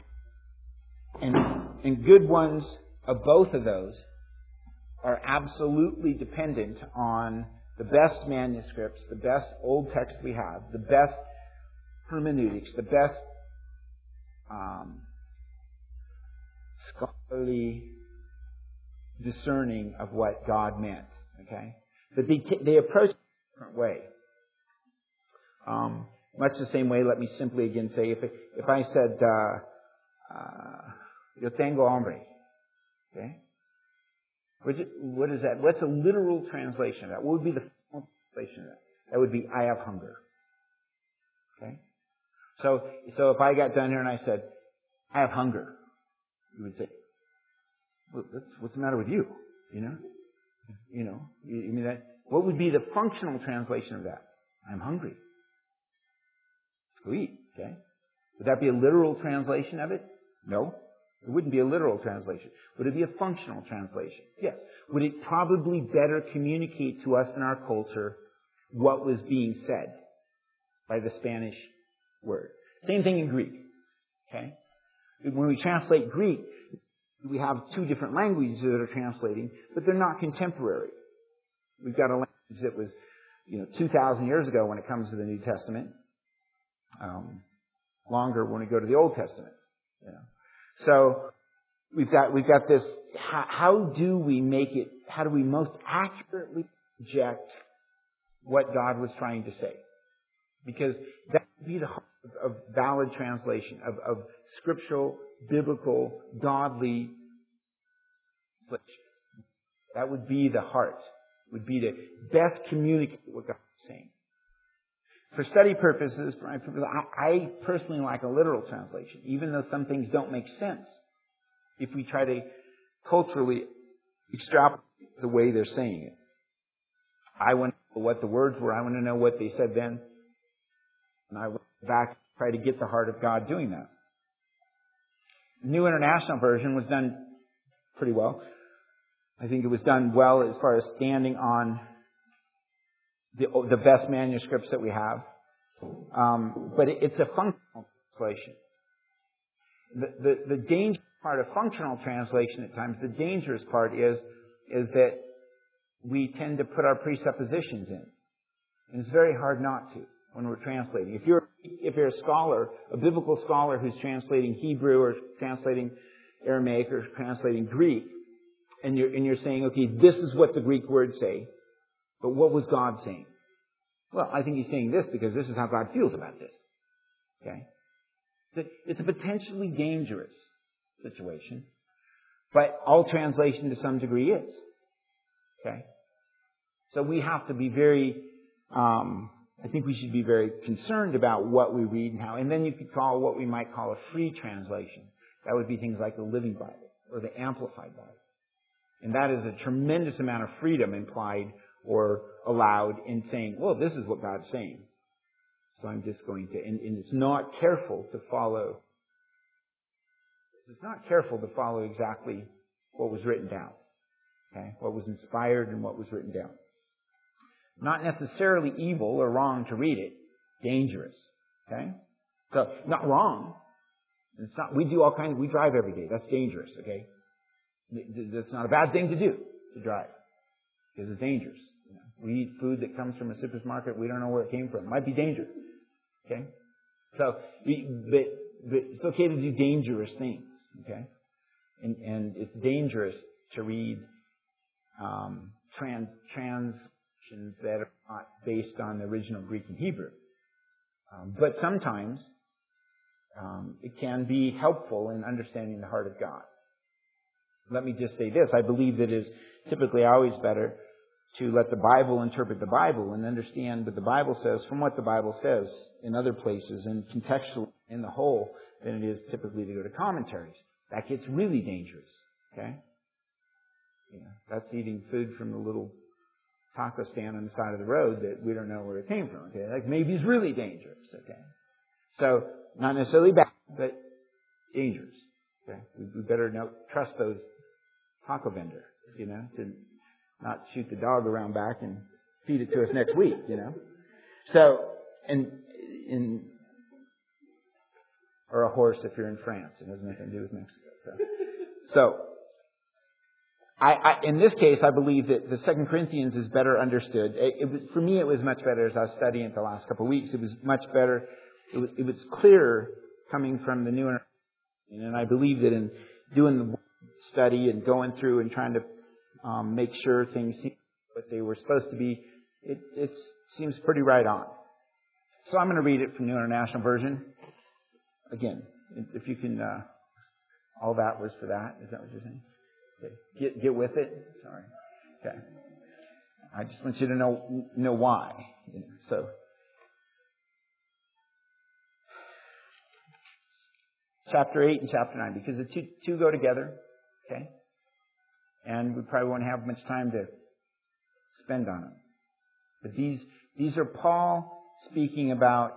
[SPEAKER 1] And good ones of both of those are absolutely dependent on the best manuscripts, the best old text we have, the best hermeneutics, the best scholarly discerning of what God meant. Okay? But they approach it a different way. Much the same way, let me simply again say, if I said, yo tengo hambre. Okay? What is that? What's a literal translation of that? What would be the full translation of that? That would be, I have hunger. Okay? So if I got done here and I said, I have hunger, you would say, well, what's the matter with you? You mean that? What would be the functional translation of that? I'm hungry. Let's go eat. Okay? Would that be a literal translation of it? No. It wouldn't be a literal translation. Would it be a functional translation? Yes. Would it probably better communicate to us in our culture what was being said by the Spanish word? Same thing in Greek. Okay? When we translate Greek, we have two different languages that are translating, but they're not contemporary. We've got a language that was, 2,000 years ago when it comes to the New Testament. Longer when we go to the Old Testament. So we've got this. How do we most accurately project what God was trying to say? Because that would be the heart of valid translation, of scriptural, biblical, godly translation. That would be the heart. Would be to best communicate what God is saying. For study purposes, I personally like a literal translation, even though some things don't make sense if we try to culturally extrapolate the way they're saying it. I want to know what the words were. I want to know what they said then. And I went back and try to get the heart of God doing that. The New International Version was done pretty well. I think it was done well as far as standing on the best manuscripts that we have. But it's a functional translation. The dangerous part of functional translation at times, the dangerous part is that we tend to put our presuppositions in. And it's very hard not to when we're translating. If you're a scholar, a biblical scholar who's translating Hebrew or translating Aramaic or translating Greek, And you're saying, okay, this is what the Greek words say, but what was God saying? Well, I think he's saying this because this is how God feels about this. Okay? It's a potentially dangerous situation, but all translation to some degree is. Okay? So we have to be very, I think we should be very concerned about what we read and how. And then you could call what we might call a free translation. That would be things like the Living Bible or the Amplified Bible. And that is a tremendous amount of freedom implied or allowed in saying, well, this is what God's saying. So I'm just going to, and it's not careful to follow. It's not careful to follow exactly what was written down. Okay? What was inspired and what was written down. Not necessarily evil or wrong to read it. Dangerous. Okay? So, not wrong. It's not, we drive every day. That's dangerous. Okay? That's not a bad thing to do, to drive. Because it's dangerous. You know, we eat food that comes from a supermarket. We don't know where it came from. It might be dangerous. Okay? So, but it's okay to do dangerous things. Okay? And it's dangerous to read translations that are not based on the original Greek and Hebrew. But sometimes it can be helpful in understanding the heart of God. Let me just say this. I believe that it is typically always better to let the Bible interpret the Bible and understand what the Bible says from what the Bible says in other places and contextually in the whole than it is typically to go to commentaries. That gets really dangerous. Okay? Yeah, that's eating food from the little taco stand on the side of the road that we don't know where it came from. Okay? Like maybe it's really dangerous. Okay? So, not necessarily bad, but dangerous. Okay? We better trust those taco vendor, to not shoot the dog around back and feed it to us next week, So, or a horse if you're in France. It has nothing to do with Mexico. So in this case, I believe that the 2 Corinthians is better understood. For me, it was much better as I was studying it the last couple of weeks. It was much better. It was clearer coming from the New International. And I believe that in doing the study and going through and trying to make sure things seem what they were supposed to be, it seems pretty right on. So I'm going to read it from the New International Version. Again, if you can, all that was for that. Is that what you're saying? Okay. Get with it. Sorry. Okay. I just want you to know why. So, chapter 8 and chapter 9, because the two go together. Okay. And we probably won't have much time to spend on them. But these are Paul speaking about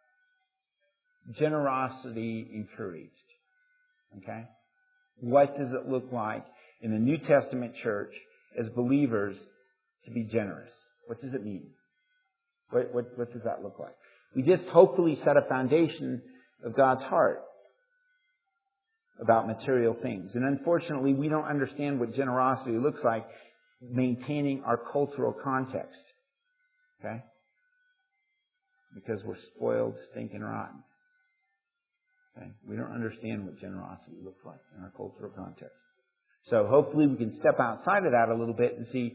[SPEAKER 1] generosity encouraged. Okay? What does it look like in the New Testament church as believers to be generous? What does it mean? What does that look like? We just hopefully set a foundation of God's heart about material things. And unfortunately, we don't understand what generosity looks like maintaining our cultural context. Okay? Because we're spoiled, stinking rotten. Okay? We don't understand what generosity looks like in our cultural context. So hopefully we can step outside of that a little bit and see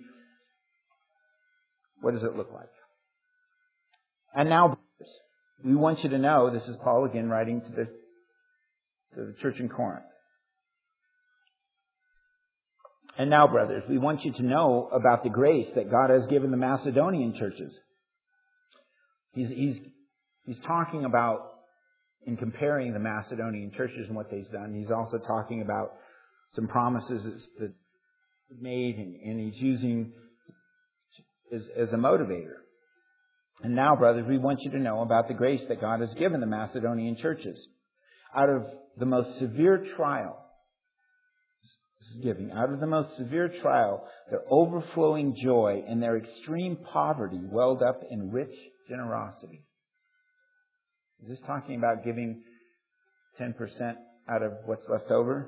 [SPEAKER 1] what does it look like. And now, we want you to know, this is Paul again writing to the church in Corinth. And now, brothers, we want you to know about the grace that God has given the Macedonian churches. He's talking about, in comparing the Macedonian churches and what they've done, he's also talking about some promises that he made, and he's using as a motivator. And now, brothers, we want you to know about the grace that God has given the Macedonian churches. Out of the most severe trial, out of the most severe trial, their overflowing joy and their extreme poverty welled up in rich generosity. Is this talking about giving 10% out of what's left over?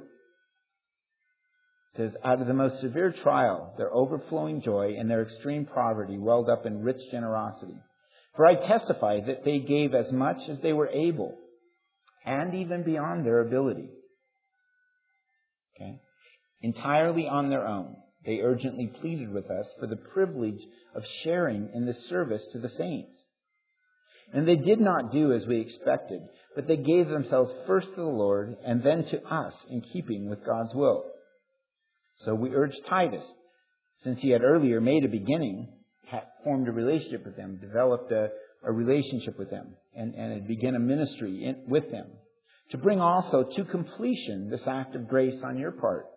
[SPEAKER 1] It says, out of the most severe trial, their overflowing joy and their extreme poverty welled up in rich generosity. For I testify that they gave as much as they were able, and even beyond their ability. Okay? entirely on their own. They urgently pleaded with us for the privilege of sharing in the service to the saints. And they did not do as we expected, but they gave themselves first to the Lord and then to us in keeping with God's will. So we urged Titus, since he had earlier made a beginning, had formed a relationship with them, developed a relationship with them, and had begun a ministry with them, to bring also to completion this act of grace on your part.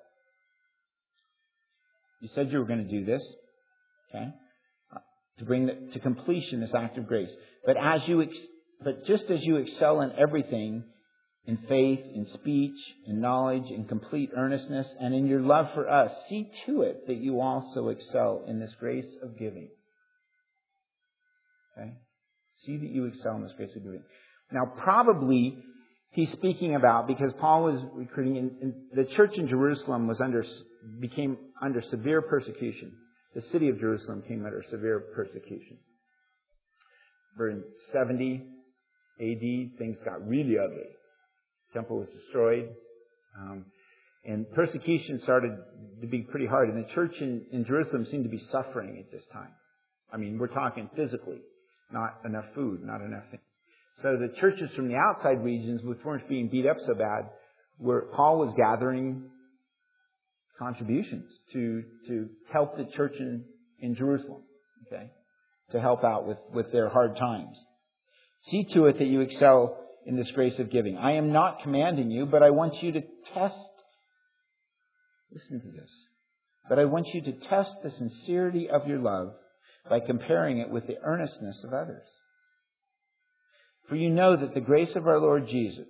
[SPEAKER 1] You said you were going to do this, okay? To bring to completion this act of grace. But just as you excel in everything, in faith, in speech, in knowledge, in complete earnestness, and in your love for us, see to it that you also excel in this grace of giving. Okay? See that you excel in this grace of giving. Now, probably he's speaking about, because Paul was recruiting, in the church in Jerusalem became under severe persecution. The city of Jerusalem came under severe persecution. In 70 AD, things got really ugly. The temple was destroyed. And persecution started to be pretty hard. And the church in Jerusalem seemed to be suffering at this time. I mean, we're talking physically. Not enough food, not enough things. So the churches from the outside regions, which weren't being beat up so bad, Paul was gathering contributions to help the church in Jerusalem, okay, to help out with their hard times. See to it that you excel in this grace of giving. I am not commanding you, but I want you to test, listen to this, but I want you to test the sincerity of your love by comparing it with the earnestness of others. For you know the grace of our Lord Jesus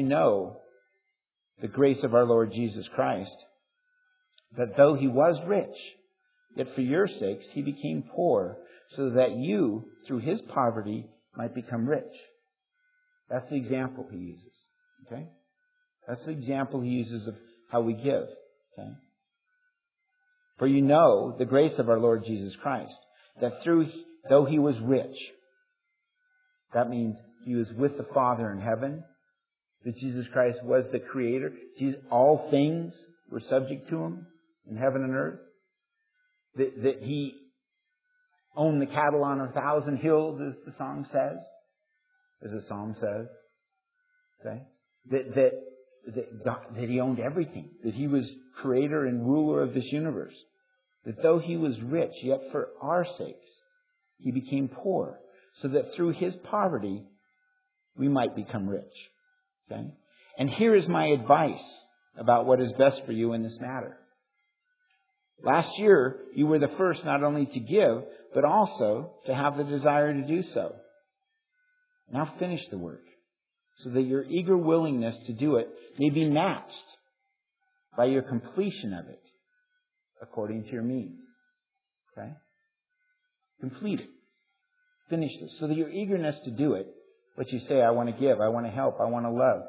[SPEAKER 1] Christ, that though he was rich, yet for your sakes he became poor, so that you, through his poverty, might become rich. That's the example he uses. Okay? That's the example he uses of how we give. Okay? For you know the grace of our Lord Jesus Christ, that though he was rich, that means he was with the Father in heaven, that Jesus Christ was the Creator, all things were subject to him in heaven and earth, that he owned the cattle on 1,000 hills, as the song says, as the psalm says, okay? That he owned everything, that he was Creator and ruler of this universe, that though he was rich, yet for our sakes he became poor, so that through his poverty we might become rich. Okay? And here is my advice about what is best for you in this matter. Last year, you were the first not only to give, but also to have the desire to do so. Now finish the work, so that your eager willingness to do it may be matched by your completion of it, according to your means. Okay? Complete it. Finish this, so that your eagerness to do it, what you say, I want to give, I want to help, I want to love,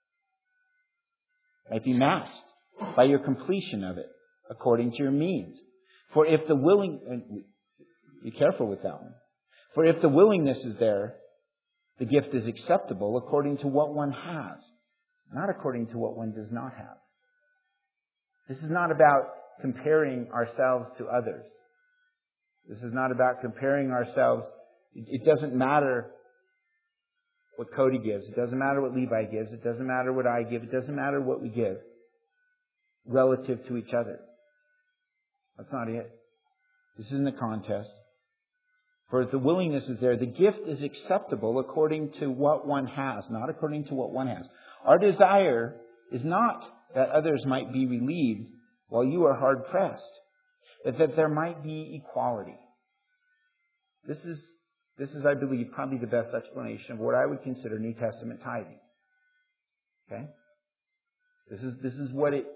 [SPEAKER 1] might be matched by your completion of it, according to your means. For if be careful with that one. For if the willingness is there, the gift is acceptable according to what one has, not according to what one does not have. This is not about comparing ourselves to others. This is not about comparing ourselves. It doesn't matter what Cody gives. It doesn't matter what Levi gives. It doesn't matter what I give. It doesn't matter what we give relative to each other. That's not it. This isn't a contest. For if the willingness is there, the gift is acceptable according to what one has, not according to what one has. Our desire is not that others might be relieved while you are hard pressed, but that there might be equality. This is, I believe, probably the best explanation of what I would consider New Testament tithing. Okay? This is what it.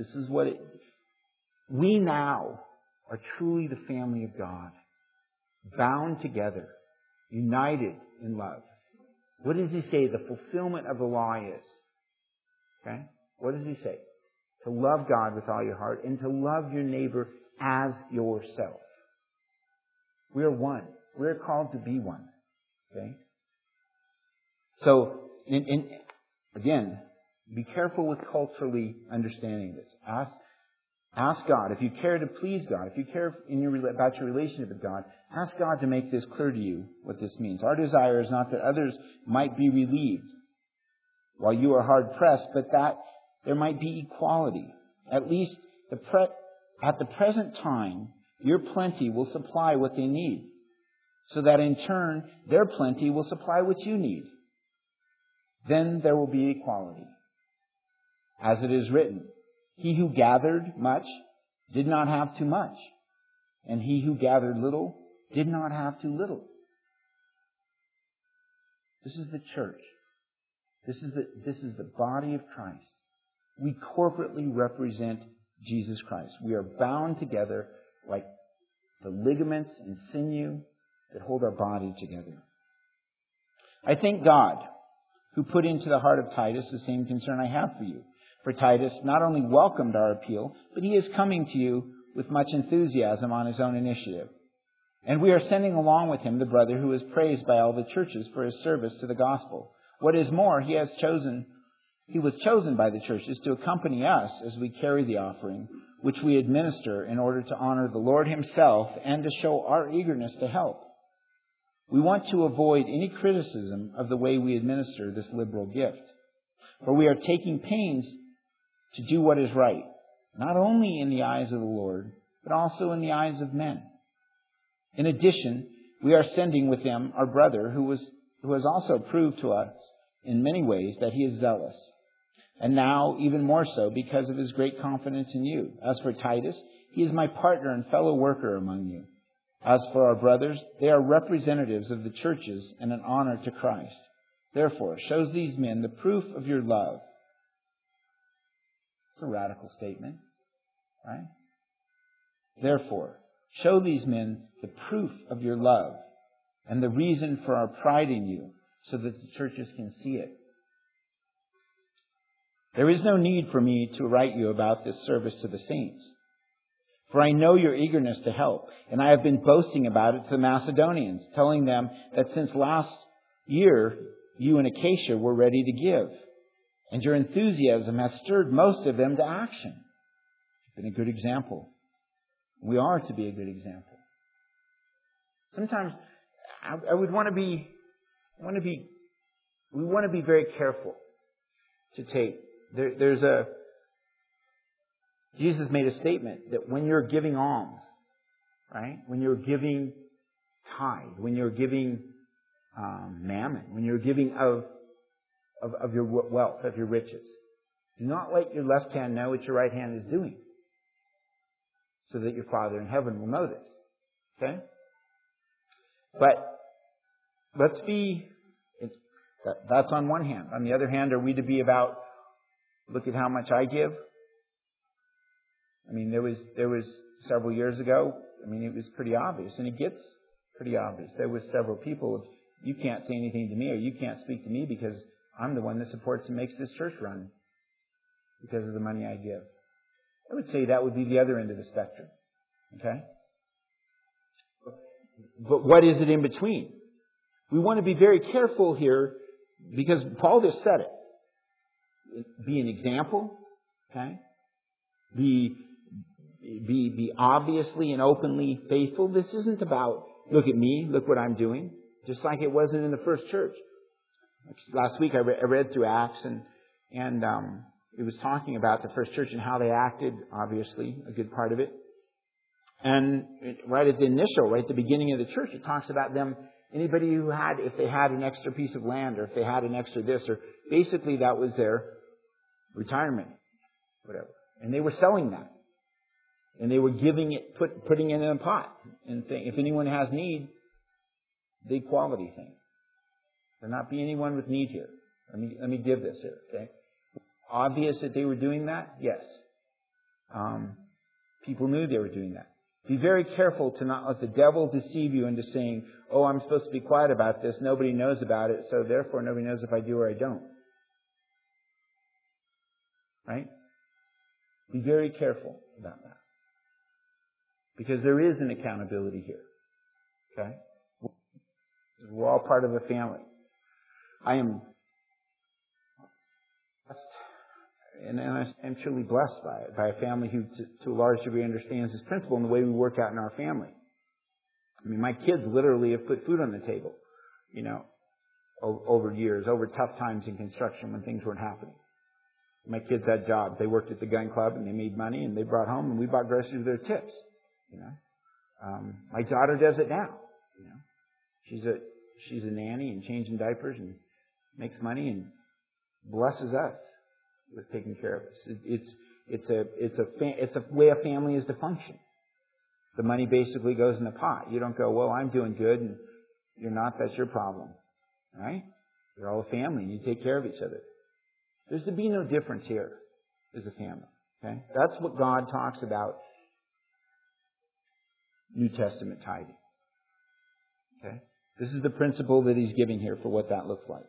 [SPEAKER 1] We now are truly the family of God, bound together, united in love. What does he say the fulfillment of the law is? Okay? What does he say? To love God with all your heart and to love your neighbor as yourself. We are one. We're called to be one. Okay? So, again, be careful with culturally understanding this. Ask God. If you care to please God, if you care about your relationship with God, ask God to make this clear to you, what this means. Our desire is not that others might be relieved while you are hard pressed, but that there might be equality. At least at the present time, your plenty will supply what they need, so that in turn, their plenty will supply what you need. Then there will be equality. As it is written, he who gathered much did not have too much, and he who gathered little did not have too little. This is the church. This is the body of Christ. We corporately represent Jesus Christ. We are bound together like the ligaments and sinew that hold our body together. I thank God who put into the heart of Titus the same concern I have for you. For Titus not only welcomed our appeal, but he is coming to you with much enthusiasm on his own initiative. And we are sending along with him the brother who is praised by all the churches for his service to the gospel. What is more, he was chosen by the churches to accompany us as we carry the offering, which we administer in order to honor the Lord himself and to show our eagerness to help. We want to avoid any criticism of the way we administer this liberal gift. For we are taking pains to do what is right, not only in the eyes of the Lord, but also in the eyes of men. In addition, we are sending with them our brother who has also proved to us in many ways that he is zealous. And now, even more so, because of his great confidence in you. As for Titus, he is my partner and fellow worker among you. As for our brothers, they are representatives of the churches and an honor to Christ. Therefore, shows these men the proof of your love. It's a radical statement, right? Therefore, show these men the proof of your love and the reason for our pride in you, so that the churches can see it. There is no need for me to write you about this service to the saints, for I know your eagerness to help, and I have been boasting about it to the Macedonians, telling them that since last year you and Acacia were ready to give, and your enthusiasm has stirred most of them to action. You've been a good example. We are to be a good example. Sometimes we want to be very careful to take. Jesus made a statement that when you're giving alms, right? When you're giving tithe, when you're giving mammon, when you're giving of your wealth, of your riches, do not let your left hand know what your right hand is doing, so that your Father in heaven will know this. Okay? But that's on one hand. On the other hand, are we to be about, look at how much I give? I mean, there was several years ago, it was pretty obvious, and it gets pretty obvious. There was several people, you can't say anything to me, or you can't speak to me because I'm the one that supports and makes this church run because of the money I give. I would say that would be the other end of the spectrum. Okay? But what is it in between? We want to be very careful here because Paul just said it. Be an example. Okay? Be obviously and openly faithful. This isn't about, look at me, look what I'm doing. Just like it wasn't in the first church. Last week I read through Acts and it was talking about the first church and how they acted, obviously, a good part of it. And right at the beginning of the church, it talks about them, anybody if they had an extra piece of land or if they had an extra this, or basically that was their retirement, whatever. And they were selling that. And they were giving it, putting it in a pot and saying, if anyone has need, the equality thing. There not be anyone with need here. Let me give this here, okay? Obvious that they were doing that? Yes. People knew they were doing that. Be very careful to not let the devil deceive you into saying, oh, I'm supposed to be quiet about this. Nobody knows about it, so therefore nobody knows if I do or I don't. Right? Be very careful about that. Because there is an accountability here. Okay? We're all part of a family. and I'm truly blessed by it, by a family who, to a large degree, understands this principle in the way we work out in our family. I mean, my kids literally have put food on the table, over years, over tough times in construction when things weren't happening. My kids had jobs. They worked at the gun club and they made money and they brought home and we bought groceries with their tips. My daughter does it now. She's a nanny and changing diapers and makes money and blesses us with taking care of us. It's a way a family is to function. The money basically goes in the pot. You don't go, well, I'm doing good and you're not. That's your problem, right? You're all a family and you take care of each other. There's to be no difference here as a family. Okay, that's what God talks about. New Testament tithing. Okay, this is the principle that He's giving here for what that looks like.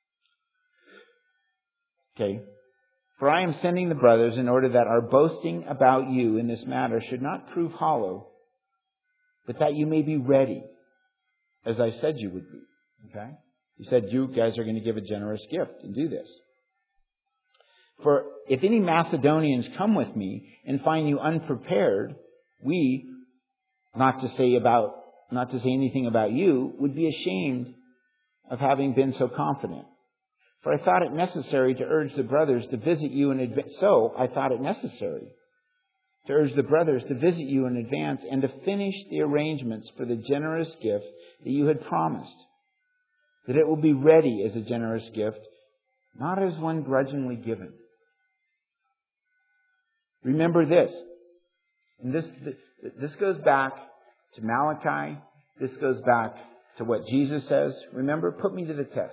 [SPEAKER 1] Okay. For I am sending the brothers in order that our boasting about you in this matter should not prove hollow, but that you may be ready, as I said you would be. Okay? He said you guys are going to give a generous gift and do this. For if any Macedonians come with me and find you unprepared, we, not to say anything about you, would be ashamed of having been so confident. For I thought it necessary to urge the brothers to visit you in advance. So I thought it necessary to urge the brothers to visit you in advance and to finish the arrangements for the generous gift that you had promised, that it will be ready as a generous gift, not as one grudgingly given. Remember this, and this goes back to Malachi. This goes back to what Jesus says. Remember, put me to the test.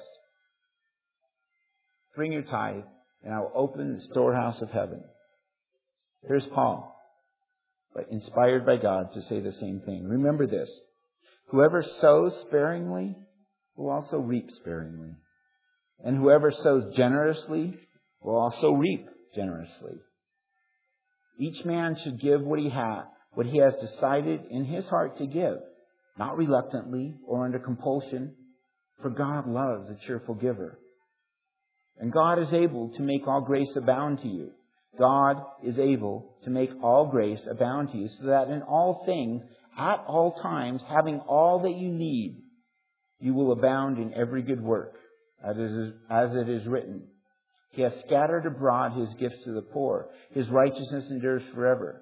[SPEAKER 1] Bring your tithe, and I will open the storehouse of heaven. Here's Paul, but inspired by God to say the same thing. Remember this. Whoever sows sparingly will also reap sparingly. And whoever sows generously will also reap generously. Each man should give what he has decided in his heart to give, not reluctantly or under compulsion, for God loves a cheerful giver. And God is able to make all grace abound to you. God is able to make all grace abound to you, so that in all things, at all times, having all that you need, you will abound in every good work, as it is written. He has scattered abroad His gifts to the poor. His righteousness endures forever.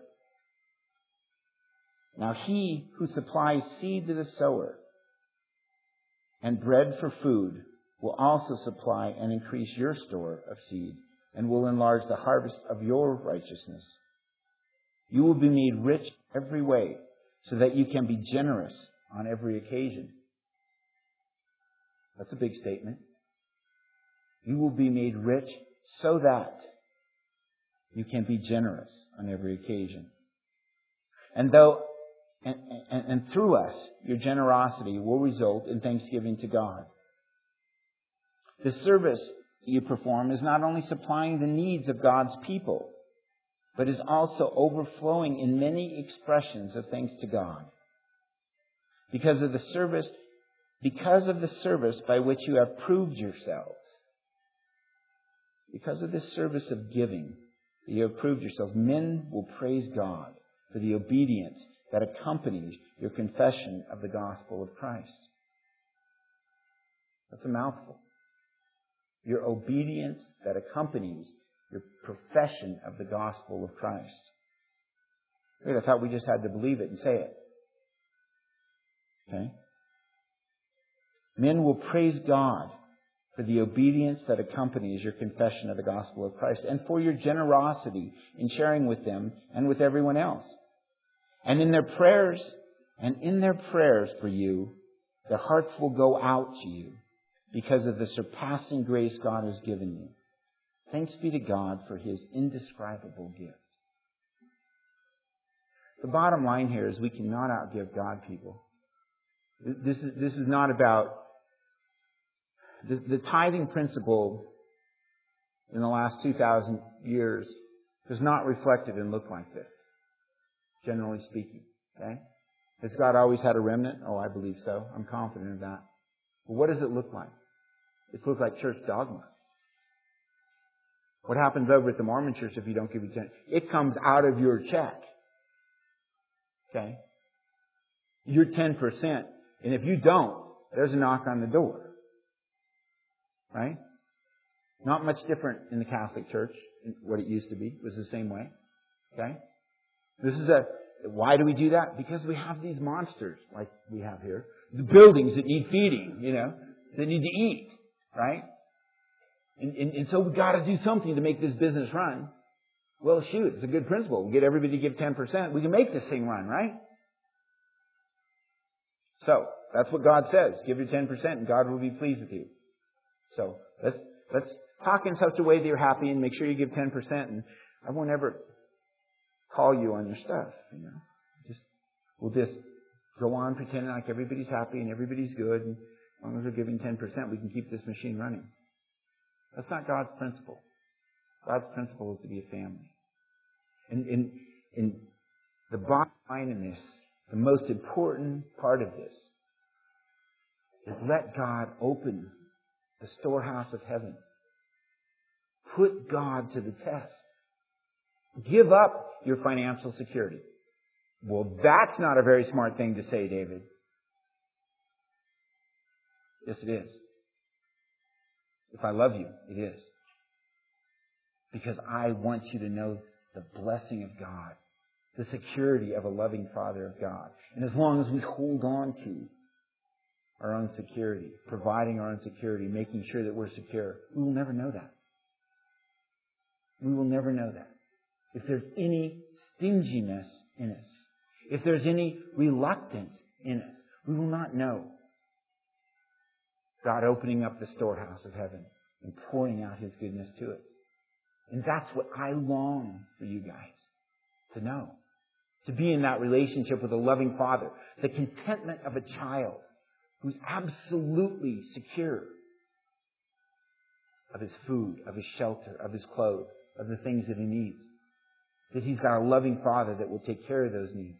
[SPEAKER 1] Now He who supplies seed to the sower and bread for food will also supply and increase your store of seed and will enlarge the harvest of your righteousness. You will be made rich every way so that you can be generous on every occasion. That's a big statement. You will be made rich so that you can be generous on every occasion. And through us, your generosity will result in thanksgiving to God. The service you perform is not only supplying the needs of God's people, but is also overflowing in many expressions of thanks to God. Because of the service by which you have proved yourselves. Because of this service of giving that you have proved yourselves, men will praise God for the obedience that accompanies your confession of the gospel of Christ. That's a mouthful. Your obedience that accompanies your profession of the gospel of Christ. Wait, I thought we just had to believe it and say it. Okay? Men will praise God for the obedience that accompanies your confession of the gospel of Christ and for your generosity in sharing with them and with everyone else. And in their prayers for you, their hearts will go out to you because of the surpassing grace God has given you. Thanks be to God for His indescribable gift. The bottom line here is we cannot outgive God, people. This is not about... The tithing principle in the last 2,000 years has not reflected and looked like this, generally speaking. Okay? Has God always had a remnant? Oh, I believe so. I'm confident of that. But what does it look like? It looks like church dogma. What happens over at the Mormon church if you don't give your 10%? It comes out of your check. Okay? Your 10%. And if you don't, there's a knock on the door. Right? Not much different in the Catholic Church, what it used to be. It was the same way. Okay? Why do we do that? Because we have these monsters like we have here. The buildings that need feeding, that need to eat. Right? And so we've got to do something to make this business run. Well, shoot, it's a good principle. We get everybody to give 10%. We can make this thing run, right? So, that's what God says. Give your 10% and God will be pleased with you. So, let's talk in such a way that you're happy and make sure you give 10%, and I won't ever call you on your stuff, We'll just go on pretending like everybody's happy and everybody's good, and as long as we're giving 10%, we can keep this machine running. That's not God's principle. God's principle is to be a family. And the bottom line in this, the most important part of this, is let God open the storehouse of heaven. Put God to the test. Give up your financial security. Well, that's not a very smart thing to say, David. Yes, it is. If I love you, it is. Because I want you to know the blessing of God, the security of a loving Father of God. And as long as we hold on to our own security, providing our own security, making sure that we're secure, we will never know that. We will never know that. If there's any stinginess in us, if there's any reluctance in us, we will not know God opening up the storehouse of heaven and pouring out His goodness to it. And that's what I long for you guys to know. To be in that relationship with a loving Father. The contentment of a child who's absolutely secure of his food, of his shelter, of his clothes, of the things that he needs. That he's got a loving Father that will take care of those needs.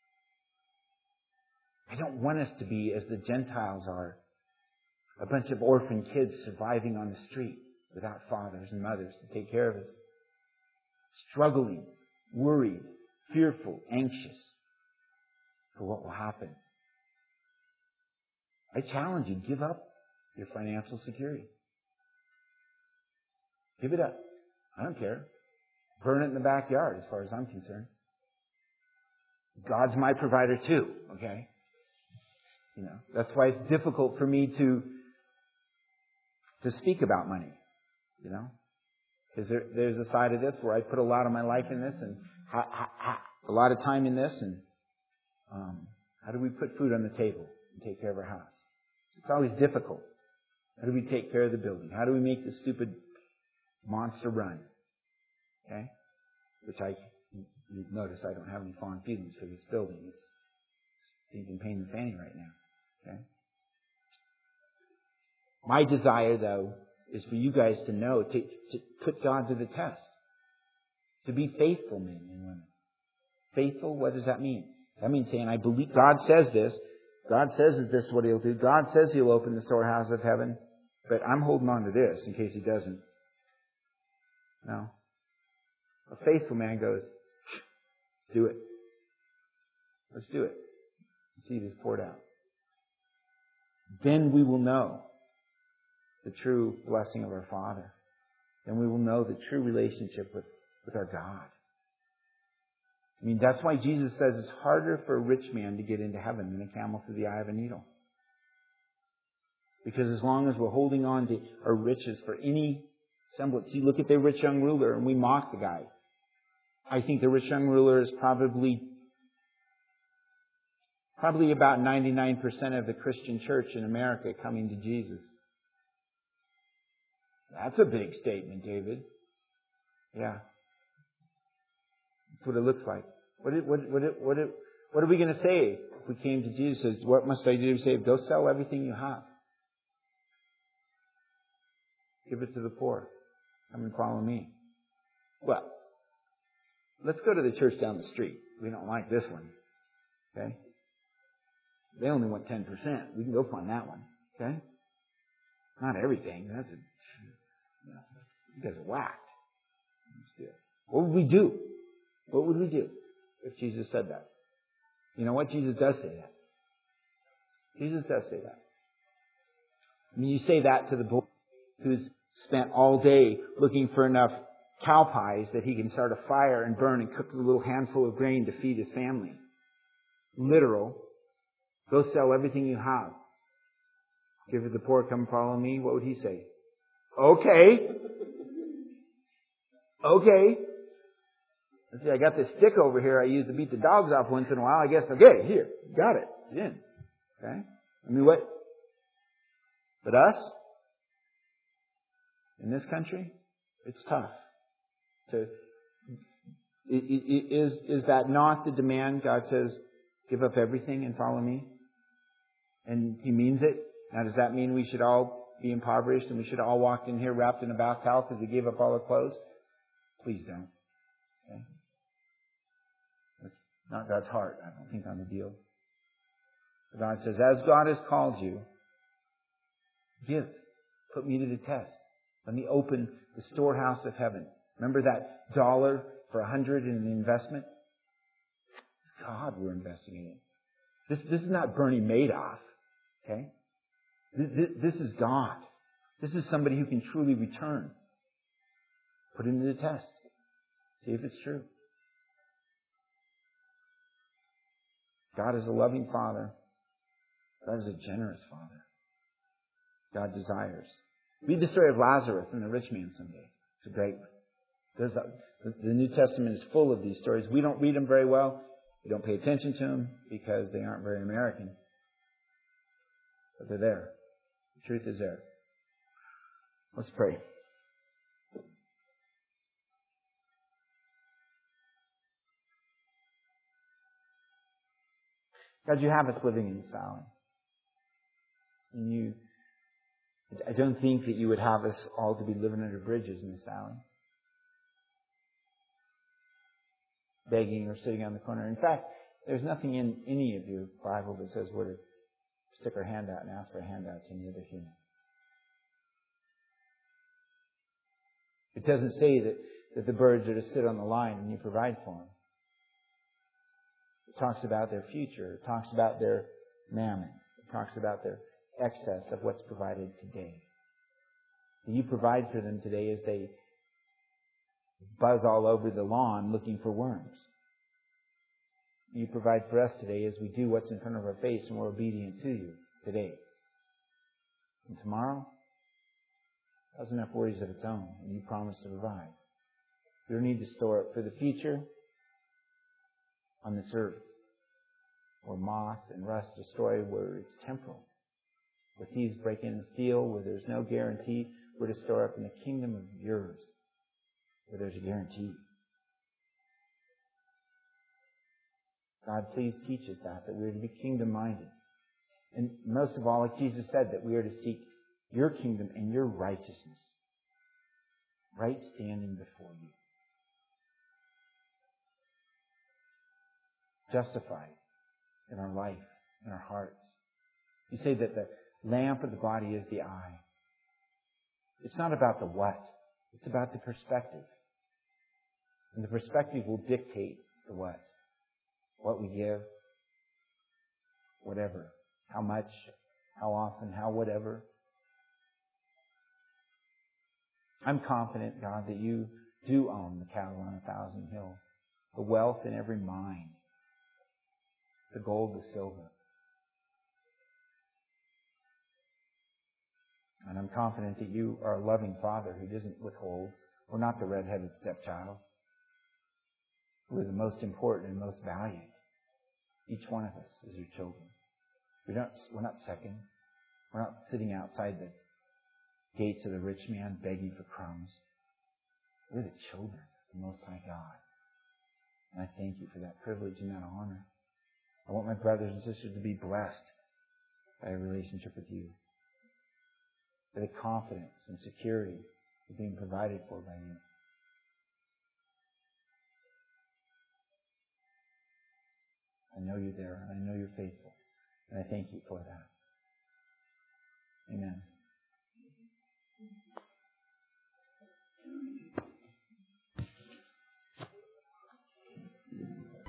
[SPEAKER 1] I don't want us to be as the Gentiles are. A bunch of orphan kids surviving on the street without fathers and mothers to take care of us. Struggling, worried, fearful, anxious for what will happen. I challenge you, give up your financial security. Give it up. I don't care. Burn it in the backyard as far as I'm concerned. God's my provider too, okay? That's why it's difficult for me to speak about money, Because there's a side of this where I put a lot of my life in this and a lot of time in this, and how do we put food on the table and take care of our house? It's always difficult. How do we take care of the building? How do we make the stupid monster run? Okay? Which you notice I don't have any fond feelings for this building. It's stinking pain in the fanny right now. Okay? My desire, though, is for you guys to know, to put God to the test. To be faithful men and women. Faithful, what does that mean? That means saying, I believe God says this. God says that this is what He'll do. God says He'll open the storehouse of heaven. But I'm holding on to this in case He doesn't. No. A faithful man goes, let's do it. Let's do it. See this poured out. Then we will know the true blessing of our Father. Then we will know the true relationship with our God. I mean, that's why Jesus says it's harder for a rich man to get into heaven than a camel through the eye of a needle. Because as long as we're holding on to our riches for any semblance. You look at the rich young ruler and we mock the guy. I think the rich young ruler is probably about 99% of the Christian church in America coming to Jesus. That's a big statement, David. Yeah. That's what it looks like. What are we going to say if we came to Jesus and says, what must I do to be saved? Go sell everything you have. Give it to the poor. Come and follow me. Well, let's go to the church down the street. We don't like this one. Okay? They only want 10%. We can go find that one. Okay? Not everything. You guys are whacked. What would we do? What would we do if Jesus said that? You know what? Jesus does say that. Jesus does say that. I mean, you say that to the boy who's spent all day looking for enough cow pies that he can start a fire and burn and cook a little handful of grain to feed his family. Literal. Go sell everything you have. Give it to the poor, come follow me. What would he say? Okay. Okay. Let's see, I got this stick over here I use to beat the dogs off once in a while. I guess, okay, here, got it. It's in. Okay? I mean, what? But us? In this country? It's tough. Is that not the demand? God says, give up everything and follow me? And He means it. Now, does that mean we should all be impoverished and we should all walk in here wrapped in a bath towel because we gave up all our clothes? Please don't. Okay? That's not God's heart, I don't think, on the deal. But God says, as God has called you, give. Put me to the test. Let me open the storehouse of heaven. Remember that $1 for 100 in an investment? God we're investing in it. This is not Bernie Madoff. Okay? This is God. This is somebody who can truly return. Put him to the test. See if it's true. God is a loving Father. God is a generous Father. God desires. Read the story of Lazarus and the rich man someday. It's a great one. The New Testament is full of these stories. We don't read them very well. We don't pay attention to them because they aren't very American. But they're there. The truth is there. Let's pray. God, you have us living in this valley. And I don't think that you would have us all to be living under bridges in this valley. Begging or sitting on the corner. In fact, there's nothing in any of your Bible that says we're to stick our hand out and ask for a handout to any other human. It doesn't say that the birds are to sit on the line and you provide for them. It talks about their future. It talks about their mammon. It talks about their excess of what's provided today. You provide for them today as they buzz all over the lawn looking for worms. You provide for us today as we do what's in front of our face and we're obedient to you today. And tomorrow has enough worries of its own, and you promise to provide. We don't need to store it for the future on this earth, where moth and rust destroy, where it's temporal. Where thieves break in and steal, where there's no guarantee, we're to store up in the kingdom of yours, where there's a guarantee. God, please teach us that we're to be kingdom-minded. And most of all, like Jesus said, that we are to seek your kingdom and your righteousness. Right standing before you. Justified in our life, in our hearts. You say that the lamp of the body is the eye. It's not about the what. It's about the perspective. And the perspective will dictate the what. What we give. Whatever. How much. How often. How whatever. I'm confident, God, that you do own the cattle on 1,000 hills. The wealth in every mine. The gold, the silver. And I'm confident that you are a loving Father who doesn't withhold. We're not the red-headed stepchild. We're the most important and most valued. Each one of us is your children. We're not seconds. We're not sitting outside the gates of the rich man begging for crumbs. We're the children of the Most High God. And I thank you for that privilege and that honor. I want my brothers and sisters to be blessed by a relationship with you. For the confidence and security of being provided for by you. I know you're there, and I know you're faithful. And I thank you for that. Amen.